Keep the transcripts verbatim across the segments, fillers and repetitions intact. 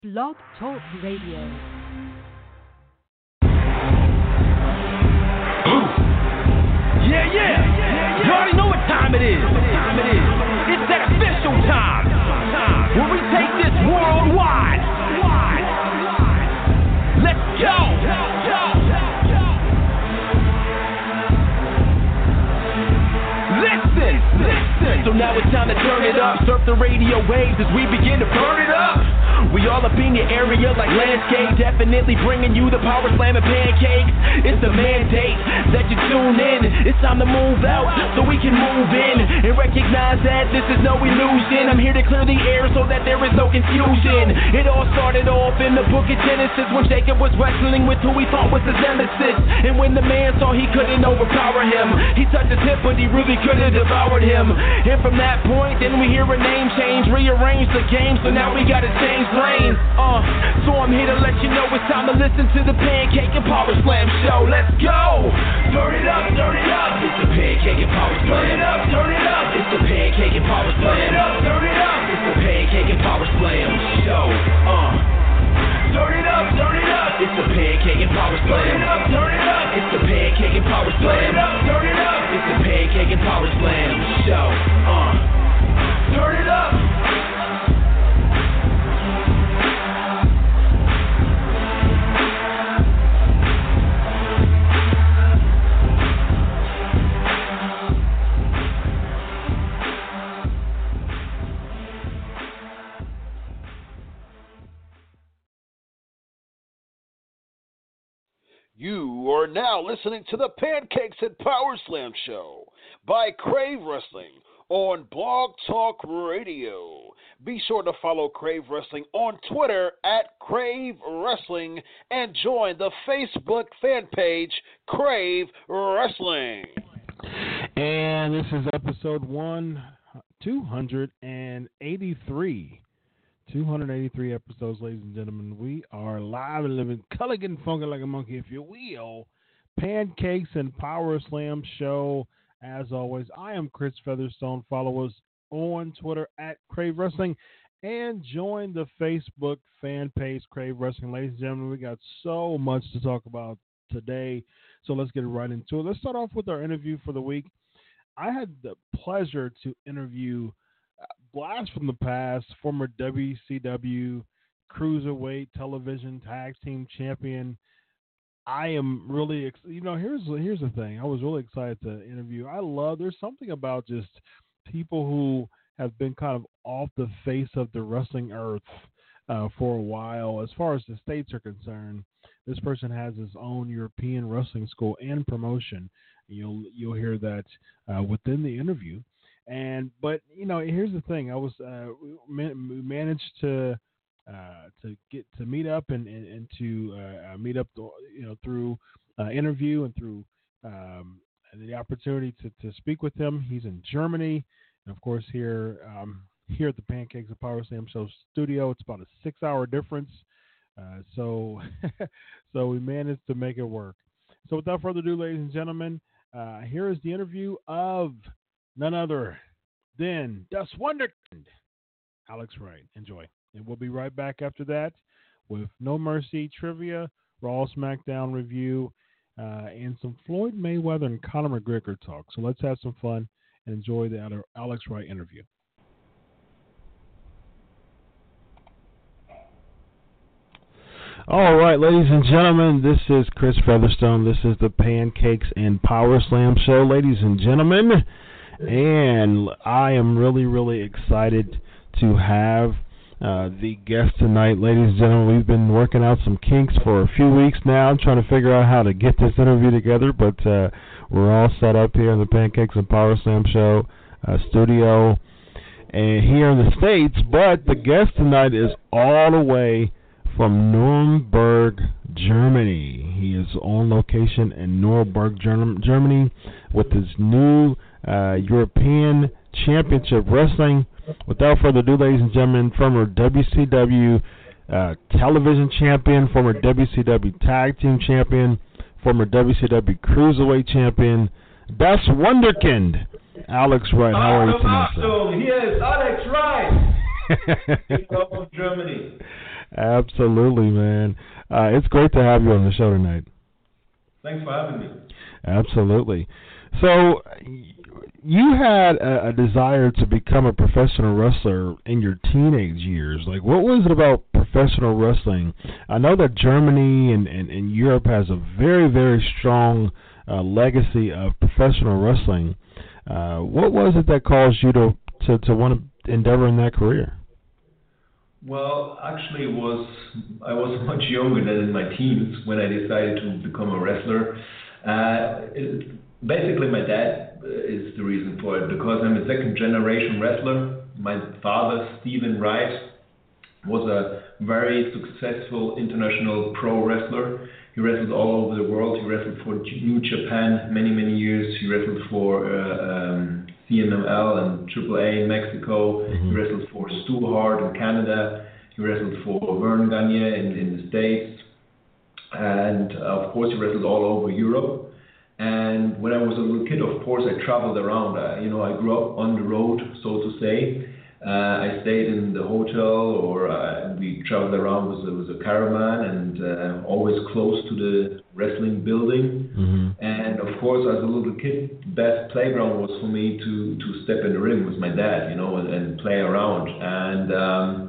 Blog Talk Radio. Yeah, yeah. You already know what time it is. What time it is. It's that official time. Time. When we take this worldwide. Let's go. Listen, listen. So now it's time to turn it up. Surf the radio waves as we begin to burn it up. We all up in your area like landscape. Definitely bringing you the power slam and pancakes. It's the mandate that you tune in. It's time to move out so we can move in and recognize that this is no illusion. I'm here to clear the air so that there is no confusion. It all started off in the book of Genesis when Jacob was wrestling with who he thought was his nemesis. And when the man saw he couldn't overpower him, he touched his hip but he really could have devoured him. And from that point then we hear a name change, rearrange the game, so now we gotta change lanes. Uh, so I'm here to let you know it's time to listen to the Pancake and Power Slam show. Let's go! Turn it up, turn it up. It's the Pancake and Power Slam. Turn it up, turn it up. It's the Pancake and Power Slam. Turn it up, turn it up. It's the Pancake and Power Slam show. Uh, turn it up, turn it up. It's the Pancake and Power Slam. Turn it up, turn it up. It's the Pancake and Power Slam. Turn it up, turn it up. It's the Pancake and Power Slam show. Uh, turn it up. You are now listening to the Pancakes and Power Slam show by Crave Wrestling on Blog Talk Radio. Be sure to follow Crave Wrestling on Twitter at Crave Wrestling and join the Facebook fan page Crave Wrestling. And this is episode one, two eighty-three. two eighty-three episodes, ladies and gentlemen. We are live and living, culligan funky like a monkey, if you will. Pancakes and Power Slam show. As always, I am Chris Featherstone. Follow us on Twitter at Crave Wrestling and join the Facebook fan page Crave Wrestling. Ladies and gentlemen, we got so much to talk about today, so let's get right into it. Let's start off with our interview for the week. I had the pleasure to interview Blast from the Past, former W C W Cruiserweight Television Tag Team Champion. I am really, ex- you know, here's here's the thing. I was really excited to interview. I love, there's something about just people who have been kind of off the face of the wrestling earth uh, for a while. As far as the states are concerned, this person has his own European wrestling school and promotion. You'll you'll hear that uh, within the interview. And but you know, here's the thing. I was uh, we managed to uh, to get to meet up and, and, and to uh, meet up, you know, through uh, interview and through um, the opportunity to, to speak with him. He's in Germany, and of course here um, here at the Pancakes and Power Slam Show studio, it's about a six-hour difference. Uh, so so we managed to make it work. So without further ado, ladies and gentlemen, uh, here is the interview of none other than Das Wunderkind, Alex Wright. Enjoy. And we'll be right back after that with No Mercy trivia, Raw SmackDown review, uh, and some Floyd Mayweather and Conor McGregor talk. So let's have some fun and enjoy the Alex Wright interview. All right, ladies and gentlemen, this is Chris Featherstone. This is the Pancakes and Power Slam show, ladies and gentlemen. And I am really, really excited to have uh, the guest tonight. Ladies and gentlemen, we've been working out some kinks for a few weeks now. I'm trying to figure out how to get this interview together, but uh, we're all set up here in the Pancakes and Power Slam show uh, studio and here in the States. But the guest tonight is all the way from Nuremberg, Germany. He is on location in Nuremberg, Germany with his new Uh, European Championship Wrestling. Without further ado, ladies and gentlemen, former W C W uh, Television Champion, former W C W Tag Team Champion, former W C W Cruiserweight Champion, Das Wunderkind, Alex Wright. How are you tonight, sir? Awesome. Here is Alex Wright. From Germany. Absolutely, man. Uh, it's great to have you on the show tonight. Thanks for having me. Absolutely. So, you had a, a desire to become a professional wrestler in your teenage years. Like, what was it about professional wrestling? I know that Germany and, and, and Europe has a very, very strong uh, legacy of professional wrestling. Uh, what was it that caused you to, to, to want to endeavor in that career? Well, actually, it was I was much younger than in my teens when I decided to become a wrestler. Uh, it, basically, my dad is the reason for it, because I'm a second generation wrestler. My father, Stephen Wright, was a very successful international pro wrestler. He wrestled all over the world. He wrestled for New Japan many, many years. He wrestled for uh, um, C M M L and Triple A in Mexico. Mm-hmm. He wrestled for Stu Hart in Canada. He wrestled for Vern Gagne in, in the States. And uh, of course, he wrestled all over Europe. And when I was a little kid, of course, I traveled around. Uh, you know, I grew up on the road, so to say. Uh, I stayed in the hotel, or uh, we traveled around with a, with a caravan, and uh, always close to the wrestling building. Mm-hmm. And of course, as a little kid, the best playground was for me to, to step in the ring with my dad, you know, and, and play around. And um,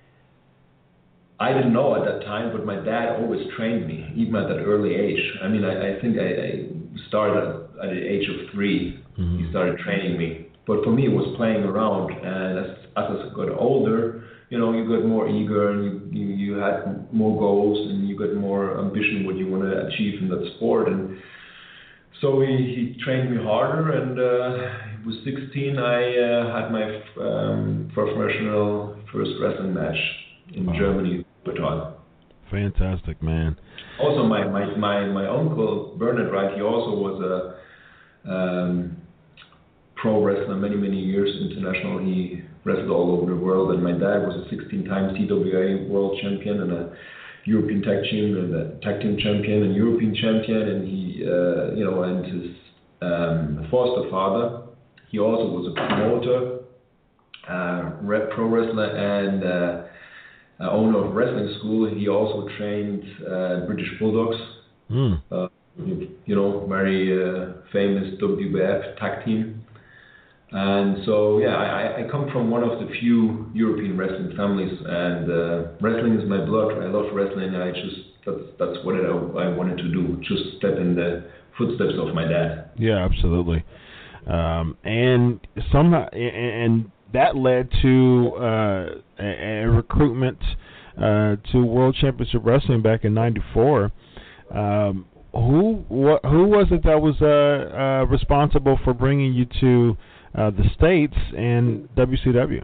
I didn't know at that time, but my dad always trained me, even at that early age. I mean, I, I think I, I started at the age of three. Mm-hmm. He started training me. But for me, it was playing around, and as, as I got older, you know, you got more eager, and you, you, you had more goals, and you got more ambition what you want to achieve in that sport. And so he, he trained me harder, and uh, with sixteen, I uh, had my um, professional first wrestling match in wow. Germany, Bhutan. Fantastic, man. Also, my, my, my, my uncle, Bernard Wright, he also was a um, pro wrestler many, many years, international. He wrestled all over the world, and my dad was a sixteen-time C W A world champion and a European tag team and a tag team champion and European champion. And he, uh, you know, and his um, foster father, he also was a promoter, uh, rep pro wrestler, and uh, uh, owner of a wrestling school. He also trained uh, British Bulldogs. Mm. Uh, you know, very uh, famous W W F tag team. And so, yeah, I, I come from one of the few European wrestling families, and uh, wrestling is my blood. I love wrestling. I just that's that's what I, I wanted to do. Just step in the footsteps of my dad. Yeah, absolutely. Um, and somehow, and that led to uh, a, a recruitment uh, to World Championship Wrestling back in ninety-four. Um, who wh- who was it that was uh, uh, responsible for bringing you to Uh, the States and W C W?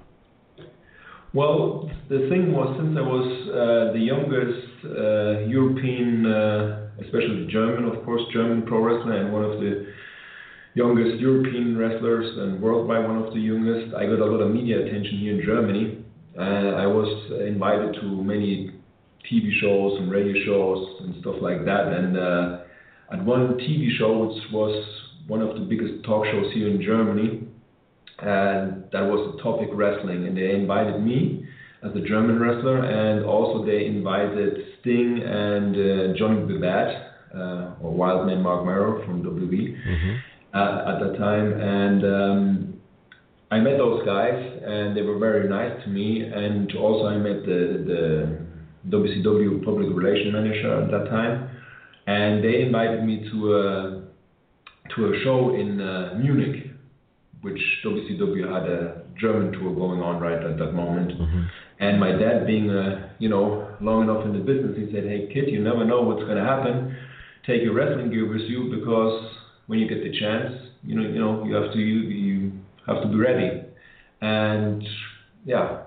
Well, the thing was, since I was uh, the youngest uh, European, uh, especially German, of course, German pro wrestler, and one of the youngest European wrestlers, and worldwide one of the youngest, I got a lot of media attention here in Germany. Uh, I was invited to many T V shows and radio shows and stuff like that. And uh, at one T V show, which was one of the biggest talk shows here in Germany, and that was the topic wrestling, and they invited me as a German wrestler, and also they invited Sting and uh, Johnny B. Bad, uh, or Wildman Mark Merrow from W W E mm-hmm. uh, at that time, and um, I met those guys, and they were very nice to me, and also I met the, the W C W public relations manager at that time, and they invited me to a, to a show in uh, Munich, which W C W had a German tour going on right at that moment. Mm-hmm. And my dad, being uh, you know, long enough in the business, he said, "Hey kid, you never know what's going to happen. Take your wrestling gear with you, because when you get the chance, you know, you know, you have to you, you have to be ready." And yeah,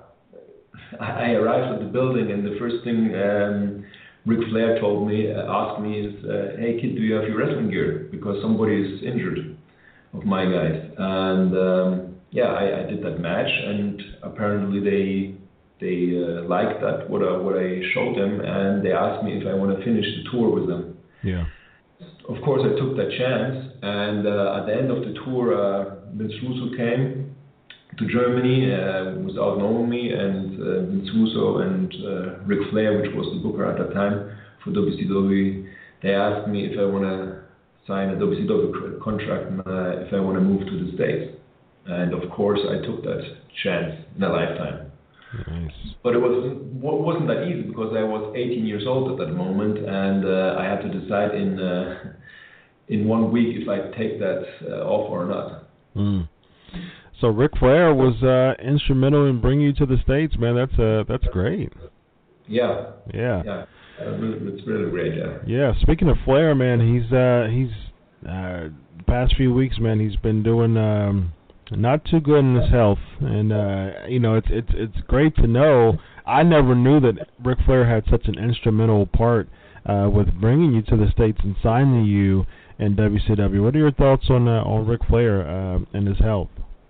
I arrived at the building, and the first thing um, Ric Flair told me, uh, asked me is, uh, "Hey kid, do you have your wrestling gear? Because somebody is injured of my guys." And um, yeah, I, I did that match, and apparently they they uh, liked that what I, what I showed them, and they asked me if I want to finish the tour with them. Yeah. Of course, I took that chance, and uh, at the end of the tour, uh, Vince Russo came to Germany uh, without knowing me, and uh, Vince Russo and uh, Ric Flair, which was the booker at that time for W C W, they asked me if I want to sign a W C W contract and uh, if I want to move to the States. And of course, I took that chance in a lifetime. Nice. But it was, wasn't that easy because I was eighteen years old at that moment, and uh, I had to decide in uh, in one week if I take that uh, offer or not. Mm. So Ric Flair was uh, instrumental in bringing you to the States, man. That's uh, that's great. Yeah. Yeah. Yeah. Uh, it's really great. Yeah. Yeah. Speaking of Flair, man, he's uh, he's uh, the past few weeks, man, he's been doing. Um, Not too good in his health, and uh, you know it's it's it's great to know. I never knew that Ric Flair had such an instrumental part uh, with bringing you to the States and signing you in W C W. What are your thoughts on uh, on Ric Flair uh, and his health?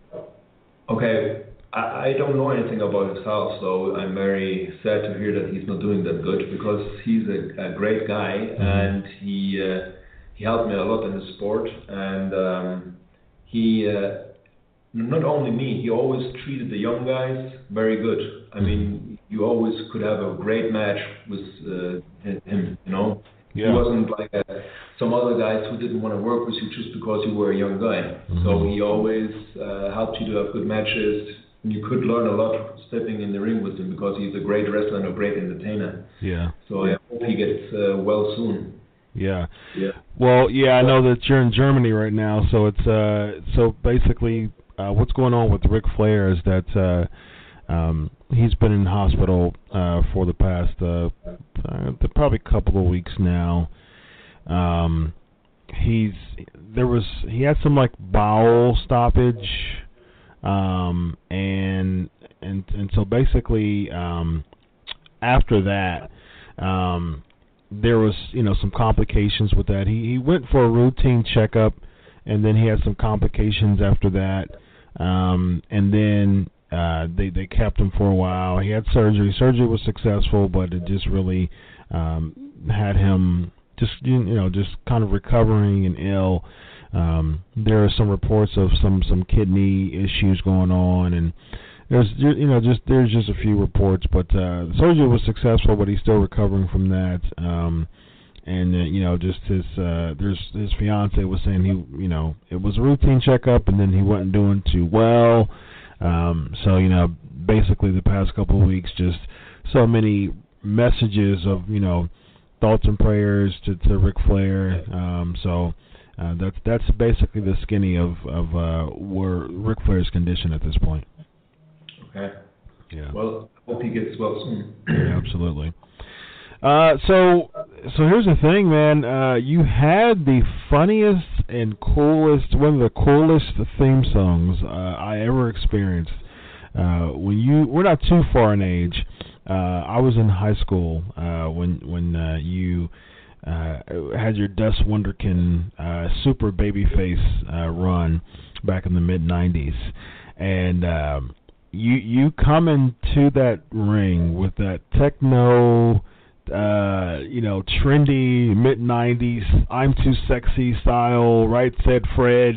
Okay, I, I don't know anything about his health, so I'm very sad to hear that he's not doing that good because he's a, a great guy, mm-hmm. and he uh, he helped me a lot in the sport, and um, he. Uh, Not only me, he always treated the young guys very good. I mean, you always could have a great match with uh, him, you know. Yeah. He wasn't like a, some other guys who didn't want to work with you just because you were a young guy. Mm-hmm. So he always uh, helped you to have good matches. And you could learn a lot stepping in the ring with him because he's a great wrestler and a great entertainer. Yeah. So I hope he gets uh, well soon. Yeah. Yeah. Well, yeah, I know that you're in Germany right now, so it's uh, so basically. Uh, what's going on with Ric Flair is that uh, um, he's been in hospital uh, for the past uh, uh, probably a couple of weeks now. Um, he's there was he had some like bowel stoppage, um, and and and so basically um, after that um, there was you know some complications with that. He he went for a routine checkup, and then he had some complications after that. Um, and then uh, they they kept him for a while. He had surgery. Surgery was successful, but it just really um, had him just you know just kind of recovering and ill. Um, there are some reports of some, some kidney issues going on, and there's you know just there's just a few reports. But uh, the surgery was successful, but he's still recovering from that. Um, And uh, you know, just his uh, there's his fiance was saying he, you know, it was a routine checkup, and then he wasn't doing too well. Um, so you know, basically the past couple of weeks, just so many messages of you know, thoughts and prayers to, to Ric Flair. Um, so uh, that's that's basically the skinny of of uh, where Ric Flair's condition at this point. Okay. Yeah. Well, I hope he gets well soon. Yeah, absolutely. Uh, so, so here's the thing, man. Uh, you had the funniest and coolest, one of the coolest theme songs uh, I ever experienced. Uh, when you, we're not too far in age. Uh, I was in high school uh, when when uh, you uh, had your Das Wunderkind uh, super babyface uh, run back in the mid nineties, and um, you you come into that ring with that techno. Uh, you know, trendy mid nineties, I'm too sexy style, right? Said Fred,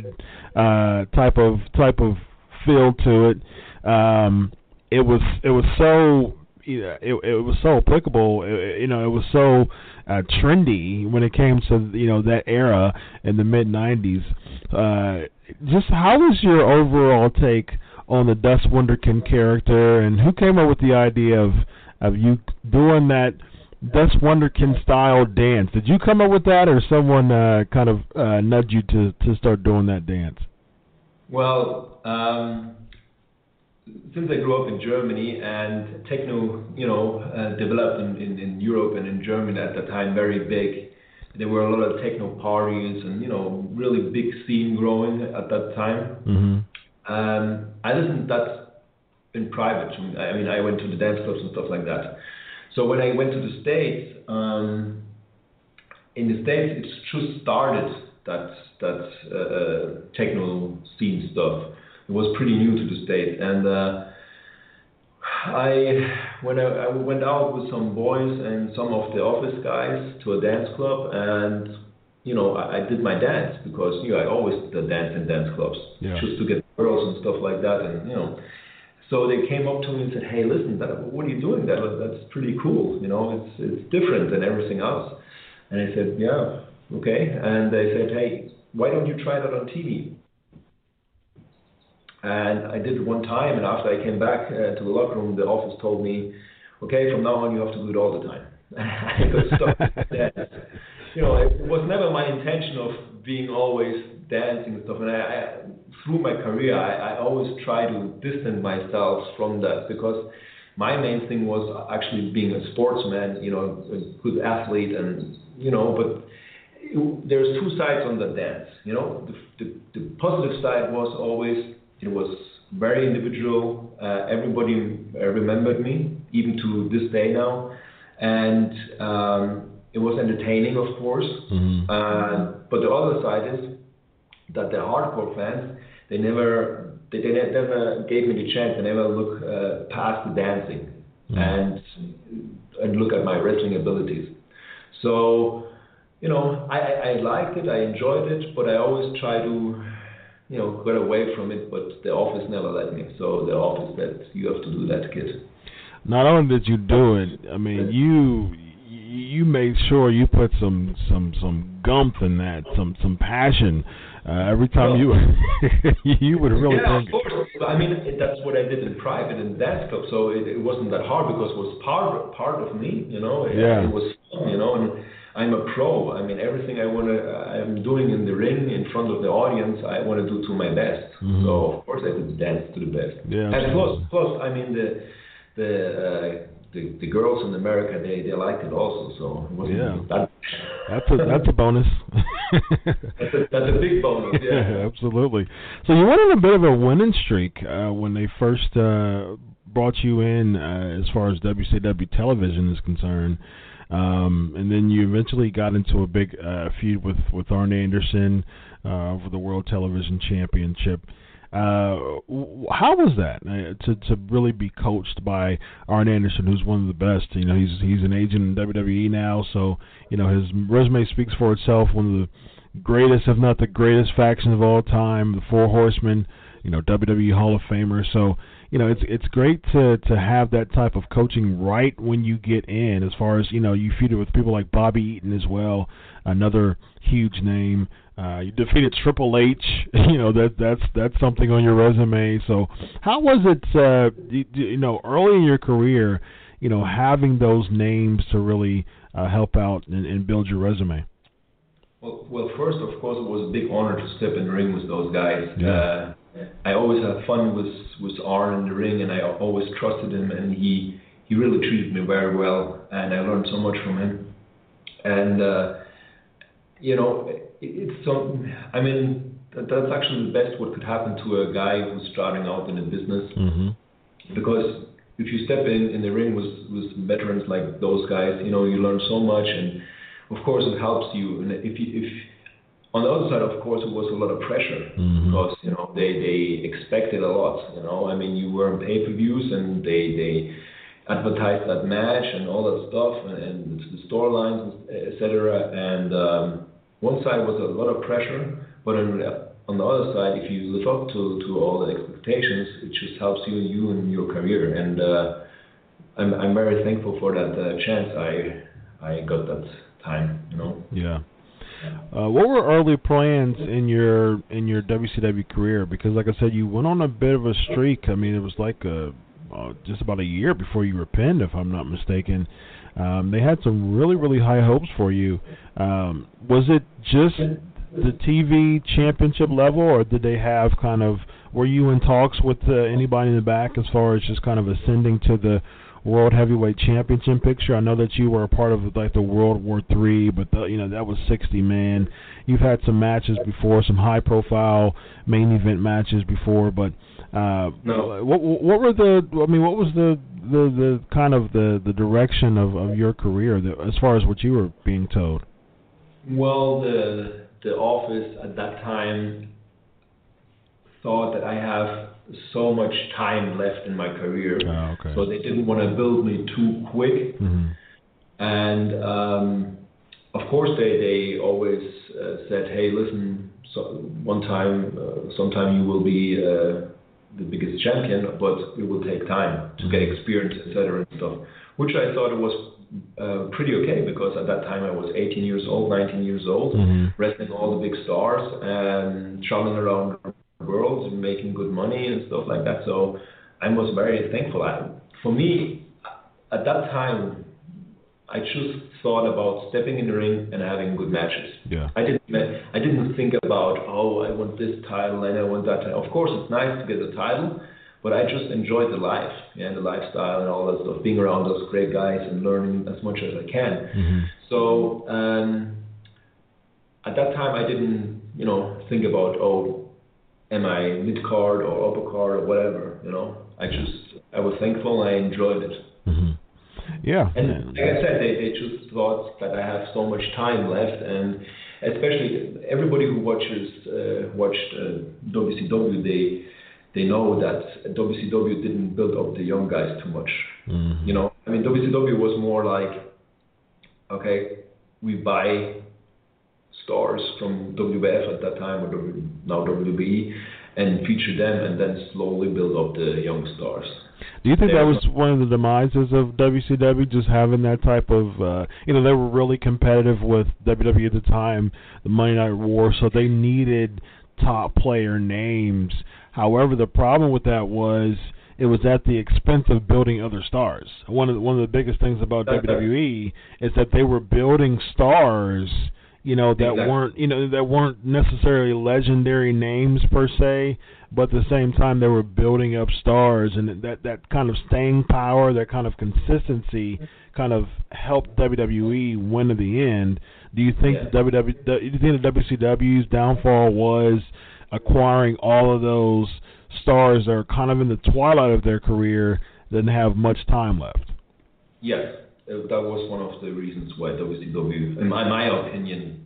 uh, type of type of feel to it. Um, it was it was so you know, it it was so applicable. It, you know, it was so uh, trendy when it came to you know that era in the mid nineties. Uh, just how was your overall take on the Das Wunderkind character, and who came up with the idea of of you doing that? Das Wunderkind style dance. Did you come up with that, or someone uh, kind of uh, nudged you to, to start doing that dance? Well, um, since I grew up in Germany and techno, you know, uh, developed in, in, in Europe and in Germany at the time very big. There were a lot of techno parties and you know really big scene growing at that time. Mm-hmm. Um, I listened to that in private. I mean, I went to the dance clubs and stuff like that. So when I went to the States, um, in the States it just started that that uh, techno scene stuff. It was pretty new to the States, and uh, I when I, I went out with some boys and some of the office guys to a dance club, and you know I, I did my dance because you know I always did dance in dance clubs, yeah. just to get girls and stuff like that, and you know. So they came up to me and said, "Hey, listen, that, what are you doing? That that's pretty cool. You know, it's it's different than everything else." And I said, "Yeah, okay." And they said, "Hey, why don't you try that on T V?" And I did it one time, and after I came back uh, to the locker room, the office told me, "Okay, from now on you have to do it all the time." I got stuck with that. You know, it was never my intention of being always dancing and stuff. And I, I through my career, I, I always try to distance myself from that, because my main thing was actually being a sportsman, you know, a good athlete, and you know, but it, there's two sides on the dance. You know, the, the, the positive side was always it was very individual. Uh, everybody uh, remembered me, even to this day now, and um, it was entertaining, of course. Mm-hmm. Uh, but the other side is that the hardcore fans, they never, they, they never gave me the chance. They never look uh, past the dancing mm-hmm. and and look at my wrestling abilities. So, you know, I, I liked it, I enjoyed it, but I always try to, you know, get away from it. But the office never let me. So the office said, "You have to do that, kid." Not only did you do it, I mean, you you made sure you put some some some gumph in that, some some passion. Uh, every time well, you you would really yeah, think. Of course. I mean, that's what I did in private in dance club, so it, it wasn't that hard because it was part part of me, you know. It, yeah. it was fun, you know, and I'm a pro. I mean, everything I wanna I'm doing in the ring in front of the audience, I want to do to my best. Mm-hmm. So of course I did dance to the best. Yeah. And plus, plus, I mean the the. Uh, The, the girls in America, they, they liked it also, so it wasn't yeah. that. That's a that's a bonus. that's, a, that's a big bonus, yeah. yeah. Absolutely. So you went on a bit of a winning streak uh, when they first uh, brought you in uh, as far as W C W television is concerned, um, and then you eventually got into a big uh, feud with with Arn Anderson uh, over the World Television Championship. Uh, how was that uh, to to really be coached by Arn Anderson, who's one of the best? You know, he's he's an agent in W W E now, so you know his resume speaks for itself. One of the greatest, if not the greatest, faction of all time, the Four Horsemen. You know, W W E Hall of Famer. So you know, it's it's great to to have that type of coaching right when you get in. As far as you know, you feuded with people like Bobby Eaton as well, another huge name. Uh, you defeated Triple H. You know that that's that's something on your resume. So how was it? Uh, you, you know, early in your career, you know, having those names to really uh, help out and, and build your resume. Well, well, first of course, it was a big honor to step in the ring with those guys. Yeah. Uh, I always had fun with with Arn in the ring, and I always trusted him, and he he really treated me very well, and I learned so much from him. And uh, you know. It's so. I mean, that, that's actually the best what could happen to a guy who's starting out in the business. Mm-hmm. Because if you step in in the ring with with veterans like those guys, you know, you learn so much, and of course it helps you. And if you, if on the other side, of course, it was a lot of pressure mm-hmm. because you know they they expected a lot. You know, I mean, you were on pay-per-views and they they advertised that match and all that stuff and, and the storylines, et cetera. And um, one side was a lot of pressure, but on, on the other side, if you live up to, to all the expectations, it just helps you you in your career. And uh, I'm I'm very thankful for that uh, chance I I got that time. You know. Yeah. Uh, what were early plans in your in your W C W career? Because, like I said, you went on a bit of a streak. I mean, it was like a, uh, just about a year before you were pinned, if I'm not mistaken. Um, they had some really, really high hopes for you. Um, was it just the T V championship level, or did they have kind of, were you in talks with uh, anybody in the back as far as just kind of ascending to the World Heavyweight Championship picture? I know that you were a part of like the World War Three, but the, you know that was sixty man. You've had some matches before, some high-profile main event matches before, but uh, no. what what were the? I mean, what was the the, the kind of the, the direction of, of your career that, as far as what you were being told? Well, the the office at that time thought that I have so much time left in my career, oh, okay. so they didn't want to build me too quick. Mm-hmm. And um, of course, they they always uh, said, "Hey, listen, so one time, uh, sometime you will be uh, the biggest champion, but it will take time to get experience, et cetera and stuff. Which I thought it was uh, pretty okay, because at that time I was eighteen years old, nineteen years old, mm-hmm. wrestling all the big stars and traveling around the world and making good money and stuff like that. So I was very thankful. I, for me, at that time, I just thought about stepping in the ring and having good matches. Yeah. I didn't I didn't think about, oh, I want this title and I want that title. Of course, it's nice to get the title, but I just enjoyed the life, yeah, the lifestyle and all that stuff, being around those great guys and learning as much as I can. Mm-hmm. So um, at that time, I didn't, you know, think about, oh, am I mid-card or upper-card or whatever, you know. I just, I was thankful, I enjoyed it. Mm-hmm. Yeah. And like I said, they, they just thought that I have so much time left, and especially everybody who watches uh, watched uh, W C W, they they know that W C W didn't build up the young guys too much. Mm-hmm. You know, I mean, W C W was more like, okay, we buy stars from W W F at that time, or w, now W W E, and feature them, and then slowly build up the young stars. Do you think that was one of the demises of W C W, just having that type of, uh, you know, they were really competitive with W W E at the time, the Monday Night War, so they needed top player names. However, the problem with that was it was at the expense of building other stars. One of the, one of the biggest things about W W E is that they were building stars, you know, that exactly. weren't, you know, that weren't necessarily legendary names per se, but at the same time they were building up stars, and that, that kind of staying power, that kind of consistency kind of helped W W E win at the end. Do you think yeah. W W E, do you think the W C W's downfall was acquiring all of those stars that are kind of in the twilight of their career, didn't have much time left? Yes, that was one of the reasons why W C W, in my, my opinion,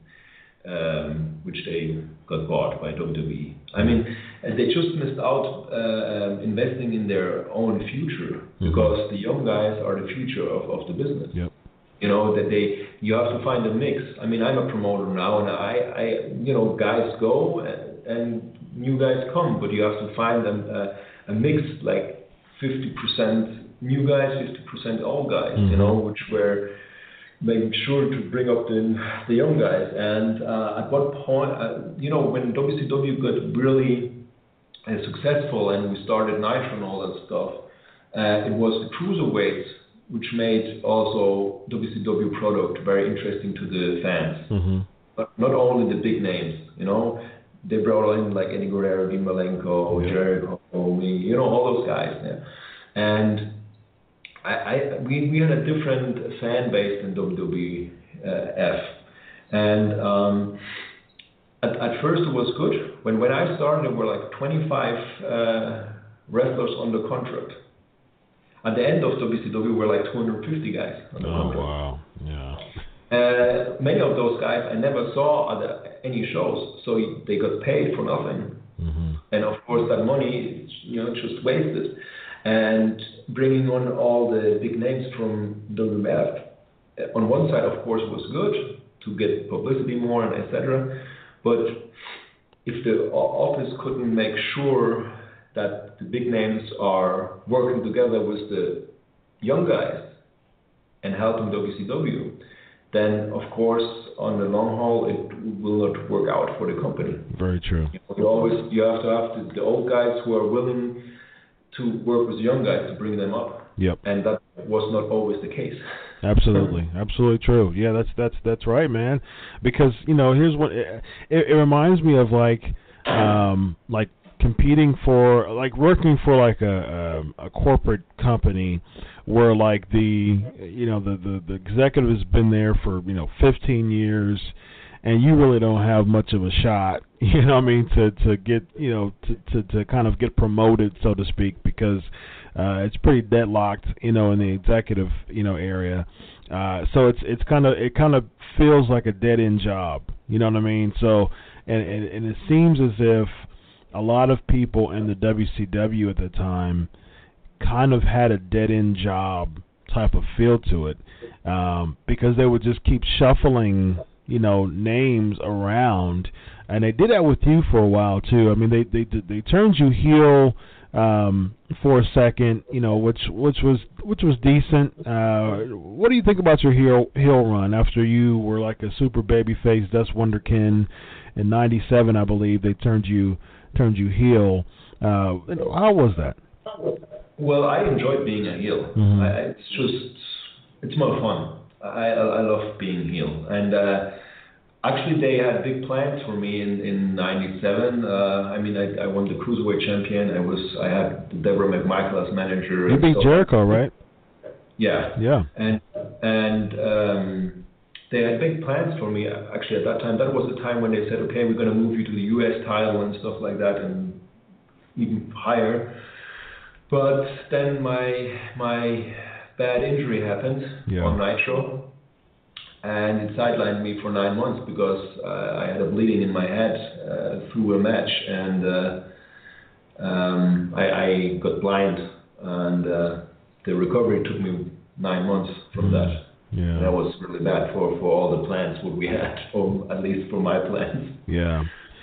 um, which they got bought by W W E. I mean, they just missed out uh, um, investing in their own future, mm-hmm. because the young guys are the future of, of the business. Yep. You know, that they, you have to find a mix. I mean, I'm a promoter now, and I, I you know, guys go and, and new guys come, but you have to find them uh, a mix, like fifty percent new guys, fifty percent old guys, mm-hmm. you know, which were making sure to bring up the, the young guys. And uh, at what point, uh, you know, when W C W got really uh, successful and we started Nitro and all that stuff, uh, it was the cruiserweights which made also W C W product very interesting to the fans. Mm-hmm. But not only the big names, you know, they brought in like Eddie Guerrero, Dean Malenko, yeah. Jericho, me, you know, all those guys. Yeah. And I, I we, we had a different fan base than W W F. And um, at, at first it was good. When when I started, there were like twenty-five uh, wrestlers on the contract. At the end of W C W, we were like two hundred fifty guys on the oh, contract. Wow, yeah. Uh, many of those guys I never saw at the, any shows, so they got paid for nothing. Mm-hmm. And of course, that money, you know, just wasted. And bringing on all the big names from W W F, on one side, of course, was good to get publicity more and et cetera. But if the office couldn't make sure that the big names are working together with the young guys and helping W C W, then of course on the long haul it will not work out for the company. Very true. You, know, you always you have to have the, the old guys who are willing to work with the young guys to bring them up. Yep. And that was not always the case. Absolutely, absolutely true. Yeah, that's that's that's right, man. Because you know, here's what it, it, it reminds me of, like, um, like. competing for, like, working for like a, a a corporate company where, like, the you know the, the the executive has been there for, you know, fifteen years, and you really don't have much of a shot, you know what I mean, to to get, you know, to to, to kind of get promoted, so to speak, because uh, it's pretty deadlocked, you know, in the executive, you know, area. Uh, so it's it's kind of it kind of feels like a dead end job, you know what I mean. So and and, and it seems as if a lot of people in the W C W at the time kind of had a dead-end job type of feel to it, um, because they would just keep shuffling you know, names around, and they did that with you for a while too. I mean, they they they turned you heel um, for a second, you know, which which was which was decent. Uh, what do you think about your heel heel run after you were like a super babyface Dust Wonderkin in ninety-seven, I believe they turned you turned you heel. Uh, how was that? Well, I enjoyed being a heel. Mm-hmm. I, it's just it's more fun. I, I I love being heel, and uh, actually they had big plans for me in in ninety-seven. Uh, I mean, I, I won the Cruiserweight champion. I was I had Deborah McMichael as manager. You beat so, Jericho, right? Yeah. Yeah. And and um, they had big plans for me. Actually, at that time, that was the time when they said, okay, we're going to move you to the U S title and stuff like that, and even higher. But then my my bad injury happened yeah. on Nitro, and it sidelined me for nine months because uh, I had a bleeding in my head uh, through a match, and uh, um, I, I got blind, and uh, the recovery took me nine months from that. Yeah. And that was really bad for, for all the plans what we had, or at least for my plans. Yeah.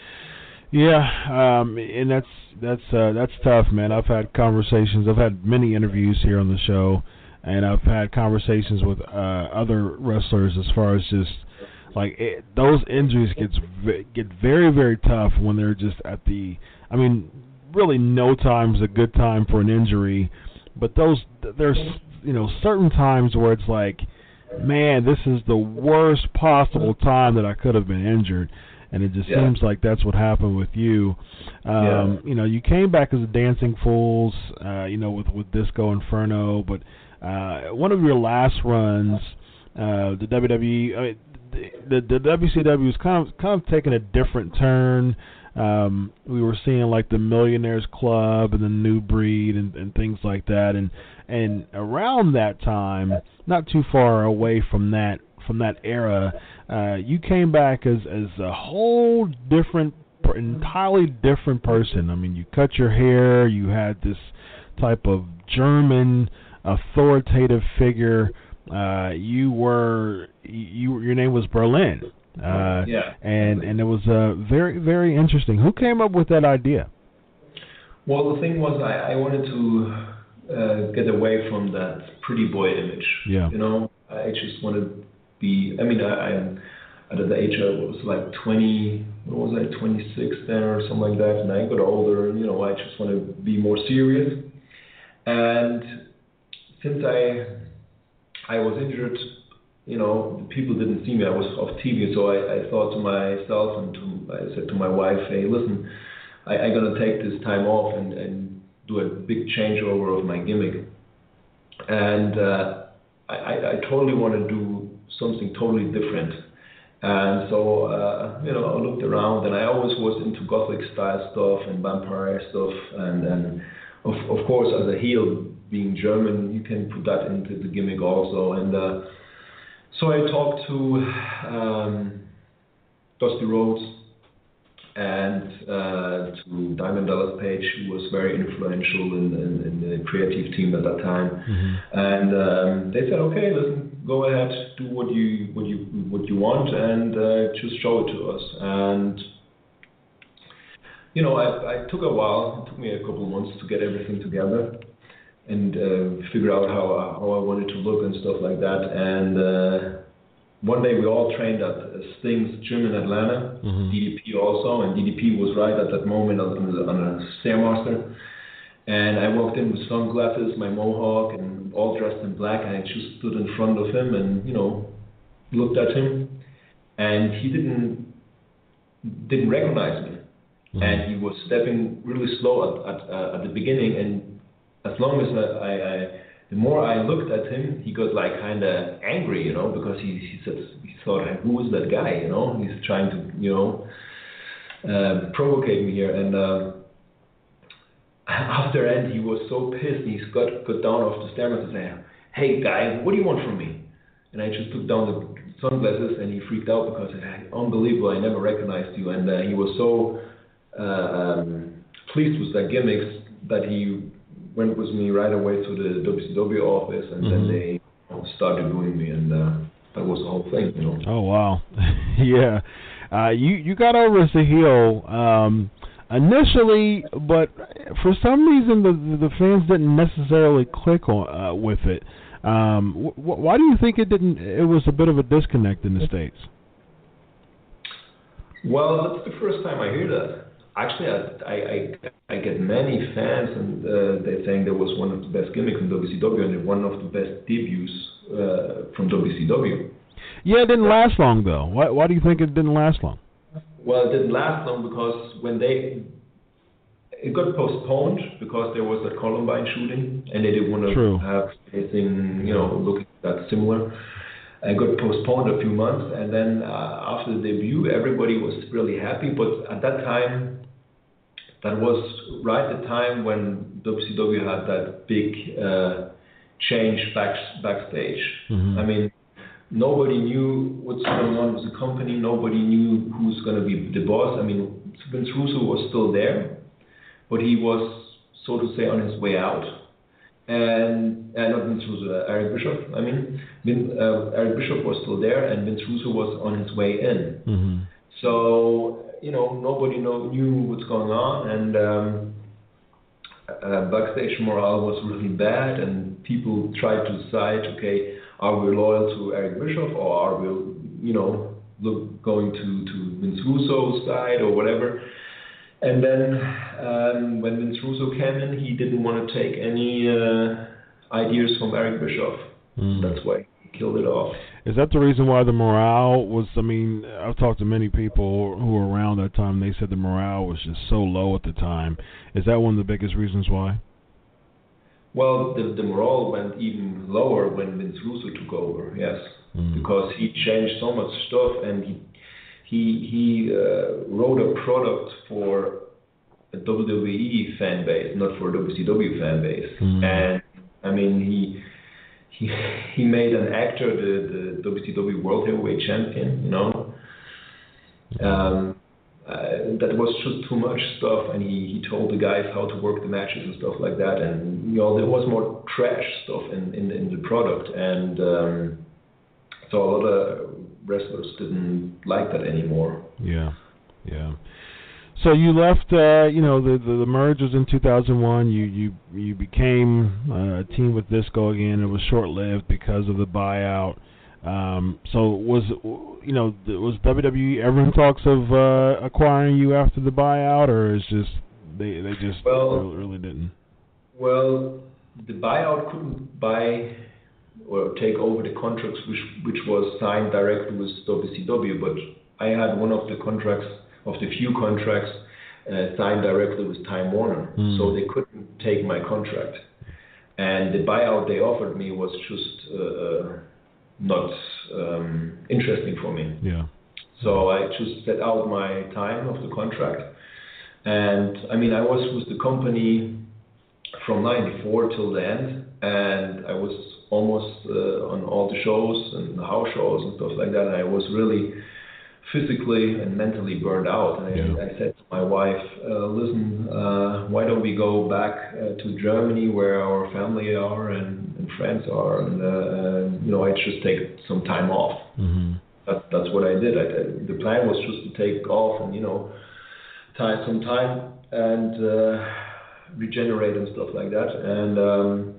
Yeah, um, and that's that's uh, that's tough, man. I've had conversations. I've had many interviews here on the show, and I've had conversations with uh, other wrestlers as far as just like it, those injuries gets get very very tough when they're just at the. I mean, really, no time's a good time for an injury, but those there's you know certain times where it's like, man, this is the worst possible time that I could have been injured. And it just yeah. seems like that's what happened with you. Um, yeah. You know, you came back as a Dancing Fools, uh, you know, with, with Disco Inferno, but uh, one of your last runs, uh, the W W E, I mean, the, the, the W C W was kind of kind of taking a different turn. Um, we were seeing like the Millionaires Club and the New Breed and, and things like that, and and around that time, not too far away from that from that era. Uh, you came back as, as a whole different, entirely different person. I mean, you cut your hair. You had this type of German authoritative figure. Uh, you were, you your name was Berlin. Uh, yeah. And and it was uh, very very interesting. Who came up with that idea? Well, the thing was, I, I wanted to uh, get away from that pretty boy image. Yeah. You know, I just wanted. Be, I mean, I, I'm at the age I was like twenty, what was I, twenty-six then or something like that, and I got older, and, you know, I just want to be more serious. And since I I was injured, you know, people didn't see me, I was off T V, so I, I thought to myself and to, I said to my wife, hey, listen, I, I'm going to take this time off and, and do a big changeover of my gimmick. And uh, I, I, I totally want to do something totally different. And so, uh, you know, I looked around, and I always was into Gothic style stuff and vampire stuff. And, and of, of course, as a heel, being German, you can put that into the gimmick also. And uh, so I talked to um, Dusty Rhodes and uh, to Diamond Dallas Page, who was very influential in, in, in the creative team at that time. Mm-hmm. And um, they said, okay, listen, go ahead, do what you what you what you want, and uh, just show it to us. And you know, I, I took a while. It took me a couple of months to get everything together and uh, figure out how how I wanted to look and stuff like that. And uh, one day we all trained at Sting's gym in Atlanta, mm-hmm. D D P also, and D D P was right at that moment on, on a Stairmaster. And I walked in with sunglasses, my mohawk, and all dressed in black, and I just stood in front of him and, you know, looked at him, and he didn't didn't recognize me. Mm-hmm. And he was stepping really slow at at, uh, at the beginning, and as long as I, I, I the more I looked at him, he got like kind of angry, you know, because he he said he thought, who is that guy, you know? He's trying to, you know, uh, provocate me here. And uh, after end, he was so pissed. He got got down off the stairmaster and said, "Hey guy, what do you want from me?" And I just took down the sunglasses, and he freaked out because he said, "Unbelievable! I never recognized you." And uh, he was so uh, um, pleased with that gimmicks that he went with me right away to the W C W office, and mm-hmm. then they started doing me. And uh, that was the whole thing, you know. Oh wow, yeah. Uh, you you got over as a heel um, initially, but for some reason the the fans didn't necessarily click on uh, with it. Um, wh- why do you think it didn't? It was a bit of a disconnect in the States. Well, that's the first time I hear that. Actually, I I, I, I get many fans, and uh, they're saying that was one of the best gimmicks in W C W and one of the best debuts uh, from W C W. Yeah, it didn't last long though. Why why do you think it didn't last long? Well, it didn't last long because when they it got postponed because there was that Columbine shooting and they didn't want to have anything, you know, looking that similar. It got postponed a few months, and then uh, after the debut, everybody was really happy. But at that time, that was right at the time when W C W had that big uh, change back backstage. Mm-hmm. I mean, nobody knew what's going on with the company. Nobody knew who's going to be the boss. I mean, Vince Russo was still there, but he was, so to say, on his way out. And uh, not Vince Russo, uh, Eric Bischoff. I mean, Vin, uh, Eric Bischoff was still there, and Vince Russo was on his way in. Mm-hmm. So, you know, nobody know, knew what's going on, and um, uh, backstage morale was really bad, and people tried to decide, okay, are we loyal to Eric Bischoff, or are we, you know, look, going to, to Vince Russo's side or whatever. And then um, when Vince Russo came in, he didn't want to take any uh, ideas from Eric Bischoff. Mm. That's why he killed it off. Is that the reason why the morale was, I mean, I've talked to many people who were around that time. They said the morale was just so low at the time. Is that one of the biggest reasons why? Well, the, the morale went even lower when Vince Russo took over, yes. Mm. Because he changed so much stuff, and he he he uh, wrote a product for a W W E fan base, not for a W C W fan base. Mm. And I mean, he he he made an actor the, the W C W World Heavyweight Champion, you know. Um, uh, that was just too much stuff, and he, he told the guys how to work the matches and stuff like that. And you know, there was more trash stuff in in, in the product, and um, so a lot of wrestlers didn't like that anymore. Yeah, yeah. So you left, uh, you know, the, the the merge was in two thousand one. You you you became uh, a team with Disco again. It was short lived because of the buyout. Um, so was you know was W W E ever in talks of uh, acquiring you after the buyout, or is just they they just well, really, really didn't? Well, the buyout couldn't buy or take over the contracts which which was signed directly with W C W, but I had one of the contracts, of the few contracts uh, signed directly with Time Warner, mm. so they couldn't take my contract. And the buyout they offered me was just uh, not um, interesting for me. Yeah. So I just set out my time of the contract, and I mean I was with the company from ninety-four till the end, and I was almost uh, on all the shows and the house shows and stuff like that. And I was really physically and mentally burned out. And yeah. I, I said to my wife, uh, listen, uh, why don't we go back uh, to Germany where our family are and, and friends are, and, uh, and you know, I just take some time off. Mm-hmm. That, that's what I did. I, I, the plan was just to take off and, you know, time some time and uh, regenerate and stuff like that. And um,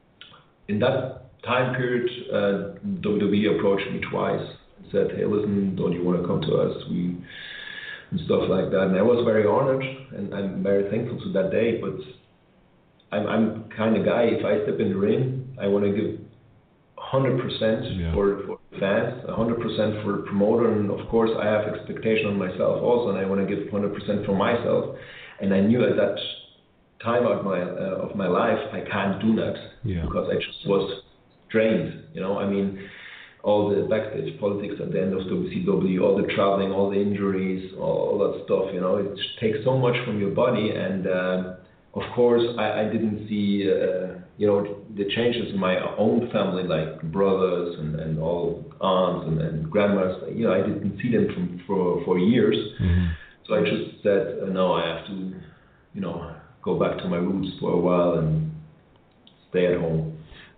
in that time period, uh, W W E approached me twice and said, hey, listen, don't you want to come to us? We and stuff like that. And I was very honored, and I'm very thankful to that day. But I'm I'm kind of guy, if I step in the ring, I want to give one hundred percent yeah. for, for the fans, one hundred percent for the promoter, and of course I have expectation on myself also, and I want to give one hundred percent for myself. And I knew at that time of my uh, of my life I can't do that yeah. because I just was drained. You know, I mean, all the backstage politics at the end of W C W, all the traveling, all the injuries, all, all that stuff. You know, it takes so much from your body, and uh, of course I, I didn't see uh, you know the changes in my own family, like brothers and, and all aunts and, and grandmas. You know, I didn't see them from for for years. Mm-hmm. So I just said, uh, no, I have to, you know, go back to my roots for a while and stay at home.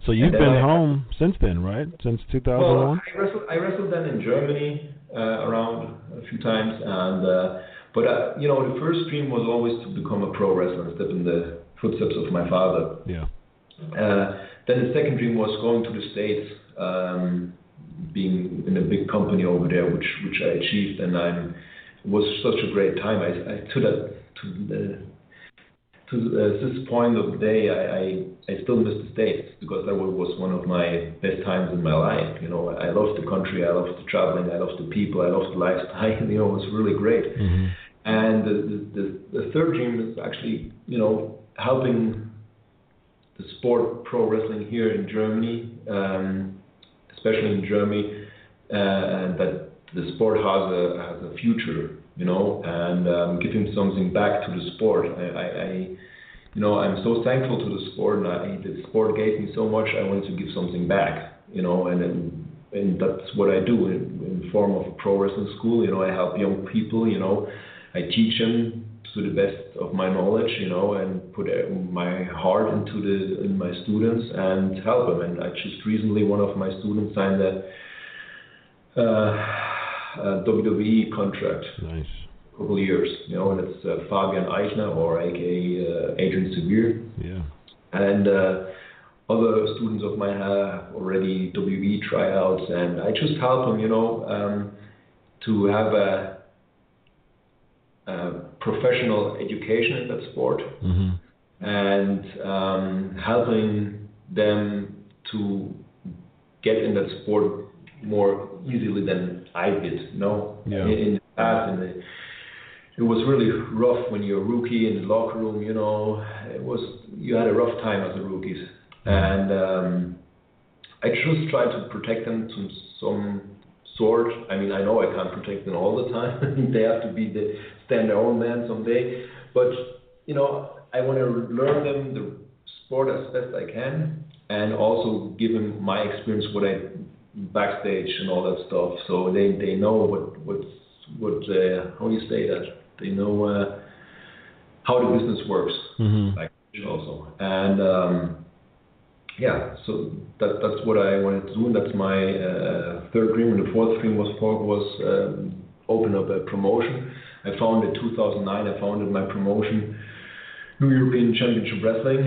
So you've And been I, home since then, right? Since two thousand one? Well, I wrestled, I wrestled then in Germany uh, around a few times, and uh, but uh, you know, the first dream was always to become a pro wrestler and step in the footsteps of my father. Yeah. Uh, then the second dream was going to the States, um, being in a big company over there, which which I achieved, and I'm, it was such a great time. I, I to that to the to uh, this point of the day, I, I, I still miss the States because that was one of my best times in my life. You know, I loved the country, I loved the traveling, I loved the people, I loved the lifestyle. You know, it was really great. Mm-hmm. And the, the, the third dream is actually, you know, helping the sport pro wrestling here in Germany, um, especially in Germany, uh, and that the sport has a has a future. You know, and um, giving something back to the sport. I, I, I, you know, I'm so thankful to the sport, and I, the sport gave me so much. I wanted to give something back. You know, and and, and that's what I do in, in the form of a pro wrestling school. You know, I help young people. You know, I teach them to the best of my knowledge. You know, and put my heart into the in my students and help them. And I just recently, one of my students signed a. Uh, Uh, W W E contract. Nice. A couple of years, you know, and it's uh, Fabian Eichner, or A K A uh, Adrian Severe. Yeah. And uh, other students of mine have already W W E tryouts, and I just help them, you know, um, to have a, a professional education in that sport, mm-hmm. and um, helping them to get in that sport more easily than I did, you know. Yeah. In, in the past, in the, it was really rough when you're a rookie in the locker room, you know. It was, you had a rough time as a rookie. And um, I just try to protect them to some sort. I mean, I know I can't protect them all the time. They have to be the stand their own man someday. But, you know, I want to learn them the sport as best I can, and also give them my experience, what I backstage and all that stuff, so they, they know what what's what uh, how do you say that they know uh, how the business works, mm-hmm. backstage also, and um, yeah, so that that's what I wanted to do, and that's my uh, third dream. And the fourth dream was was um, open up a promotion. I founded two thousand nine. I founded my promotion, New European Championship Wrestling,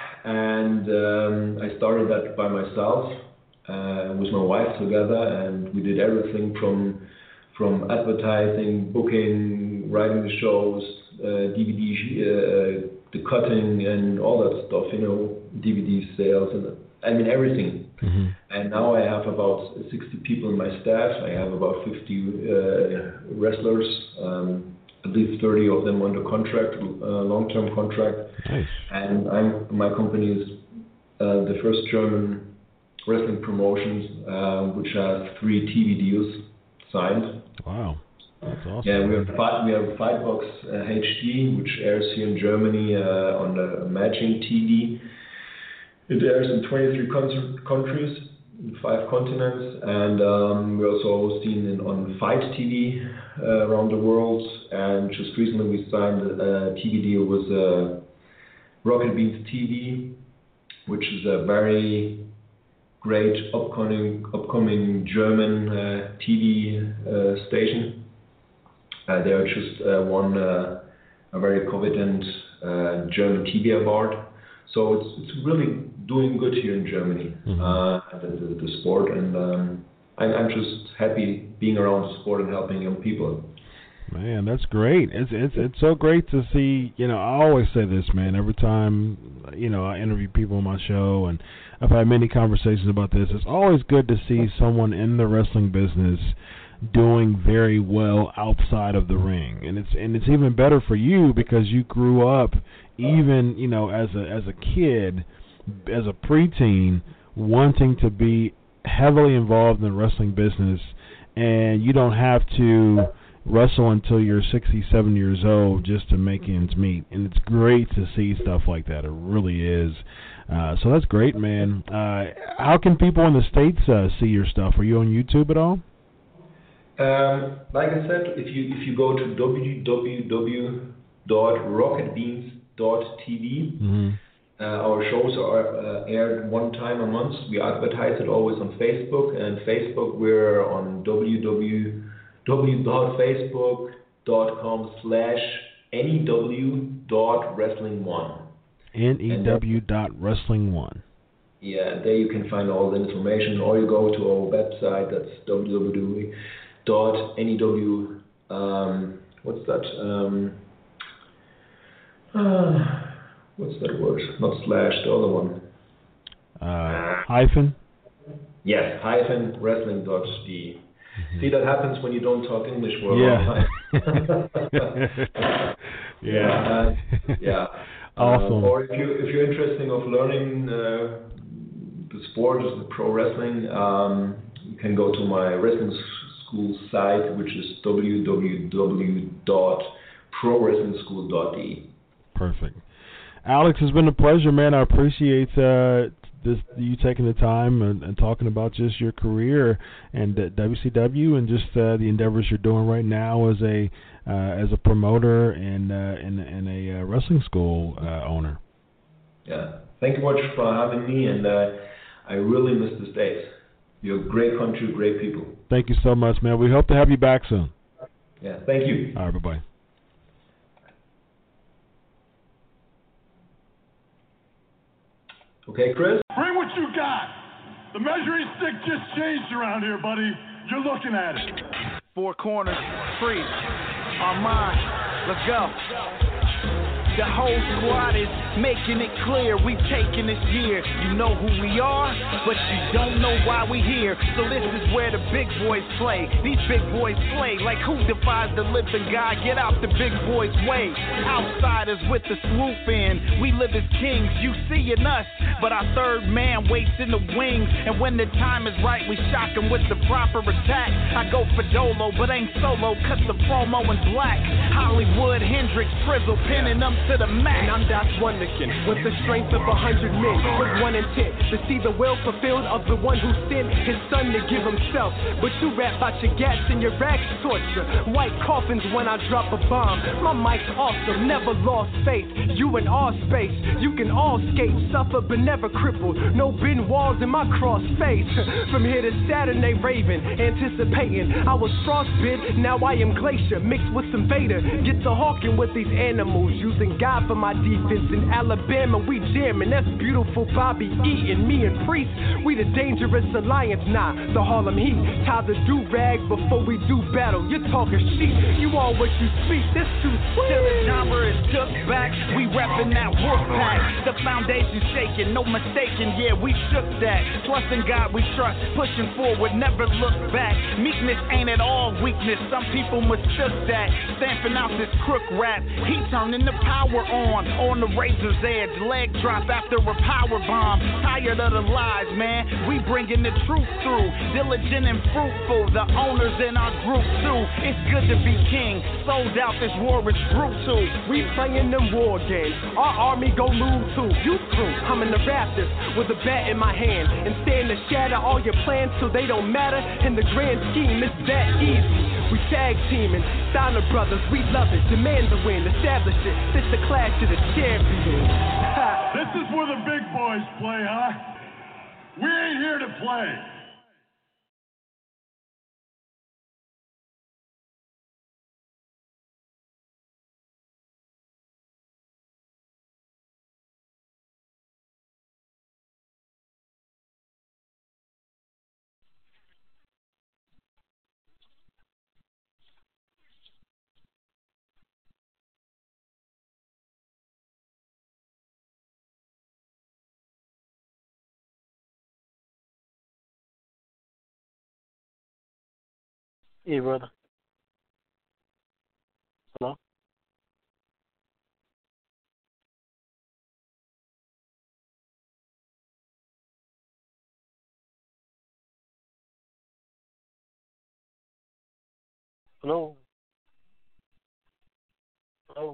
and um, I started that by myself. Uh, with my wife together, and we did everything from from advertising, booking, writing the shows, uh, D V D, uh, the cutting, and all that stuff. You know, D V D sales, and I mean everything. Mm-hmm. And now I have about sixty people in my staff. I have about fifty uh, wrestlers. Um, at least thirty of them under contract, uh, long-term contract. Nice. And I'm my company is uh, the first German wrestling promotions, uh, which has three T V deals signed. Wow, that's awesome. Yeah, we have fight, we have Fightbox uh, H D, which airs here in Germany uh, on the Matching T V. It airs in twenty-three con- countries, in five continents, and um, we're also seen in, on Fight T V uh, around the world. And just recently we signed a T V deal with uh, Rocket Beans T V, which is a very great upcoming upcoming German uh, T V uh, station. Uh, they are just uh, won uh, a very coveted uh, German T V award. So it's it's really doing good here in Germany, mm-hmm. uh, the, the, the sport, and um, I'm, I'm just happy being around the sport and helping young people. Man, that's great. It's it's it's so great to see. You know, I always say this, man. Every time, you know, I interview people on my show, and I've had many conversations about this. It's always good to see someone in the wrestling business doing very well outside of the ring, and it's and it's even better for you because you grew up, even you know, as a as a kid, as a preteen, wanting to be heavily involved in the wrestling business, and you don't have to wrestle until you're sixty-seven years old just to make ends meet. And it's great to see stuff like that. It really is. Uh, so that's great, man. Uh, how can people in the States uh, see your stuff? Are you on YouTube at all? Um, like I said, if you if you go to w w w dot rocket beans dot t v, mm-hmm. Uh, our shows are uh, aired one time a month. We advertise it always on Facebook, and Facebook we're on w w w dot facebook dot com slash new dot wrestling one. N E W dot wrestling one. Yeah, there you can find all the information, or you go to our website. That's w w w dot new. Um, what's that? Um, uh, what's that word? Not slash. The other one. Uh, hyphen. Yes, hyphen wrestling dot d. Mm-hmm. See, that happens when you don't talk English for a yeah. long time. yeah. Uh, yeah. Awesome. Um, or if you if you're interested of learning uh, the sport, the pro wrestling, um, you can go to my wrestling school site, which is w w w dot pro wrestling school dot d e. Perfect. Alex, it's been a pleasure, man. I appreciate uh, this you taking the time and, and talking about just your career and uh, W C W and just uh, the endeavors you're doing right now as a uh, as a promoter and uh, and, and a uh, wrestling school uh, owner. Yeah, thank you much for having me, and uh, I really miss the States. You're a great country, great people. Thank you so much, man. We hope to have you back soon. Yeah, thank you. All right, bye-bye. Okay, Chris? Bring what you got. The measuring stick just changed around here, buddy. You're looking at it. Four corners, free. Armand, let's go. The whole squad is making it clear we taking this year. You know who we are, but you don't know why we here. So this is where the big boys play. These big boys play like who defies the living God? Get out the big boys' way. Outsiders with the swoop in. We live as kings, you seeing us, but our third man waits in the wings. And when the time is right, we shock him with the proper attack. I go for Dolo, but ain't solo. Cut the promo in black. Hollywood, Hendrix, Frizzle, pinning them to the max. And I'm Das Wonderkin, with the strength of a hundred men, with one intent, to see the will fulfilled of the one who sent his son to give himself. But you rap about your gats and your rags torture. White coffins when I drop a bomb. My mic's awesome, never lost faith. You in all space, you can all skate, suffer but never crippled. No bin walls in my cross face. From here to Saturday Raven, anticipating. I was frostbit, now I am glacier, mixed with some Vader. Get to hawking with these animals, using God for my defense. In Alabama we jamming, that's beautiful Bobby Eaton. Me and Priest, we the dangerous alliance. Nah, the Harlem Heat, tie the do-rag before we do battle. You're talking shit, you all what you speak, this too sweet. Till the genre is took back, we reppin' that wolf pack. The foundation shaking, no mistaking, yeah, we shook that. Trust in God we trust, pushing forward, never look back. Meekness ain't at all weakness, some people mistook that. Stamping out this crook rap, he turning the power on, on the razor's edge. Leg drop after a power bomb. Tired of the lies, man, we bringing the truth through. Diligent and fruitful, the owners in our group too. It's good to be king, sold out, this war is brutal. We playing them war games, our army go lose too. You through, I'm in the rafters with a bat in my hand, and stand to shatter all your plans so they don't matter. In the grand scheme, it's that easy. We tag teaming, Steiner brothers, we love it. Demand the win, establish it. This the clash of the champions. This is where the big boys play, huh? We ain't here to play. Hey, brother. Hello? Hello? Hello?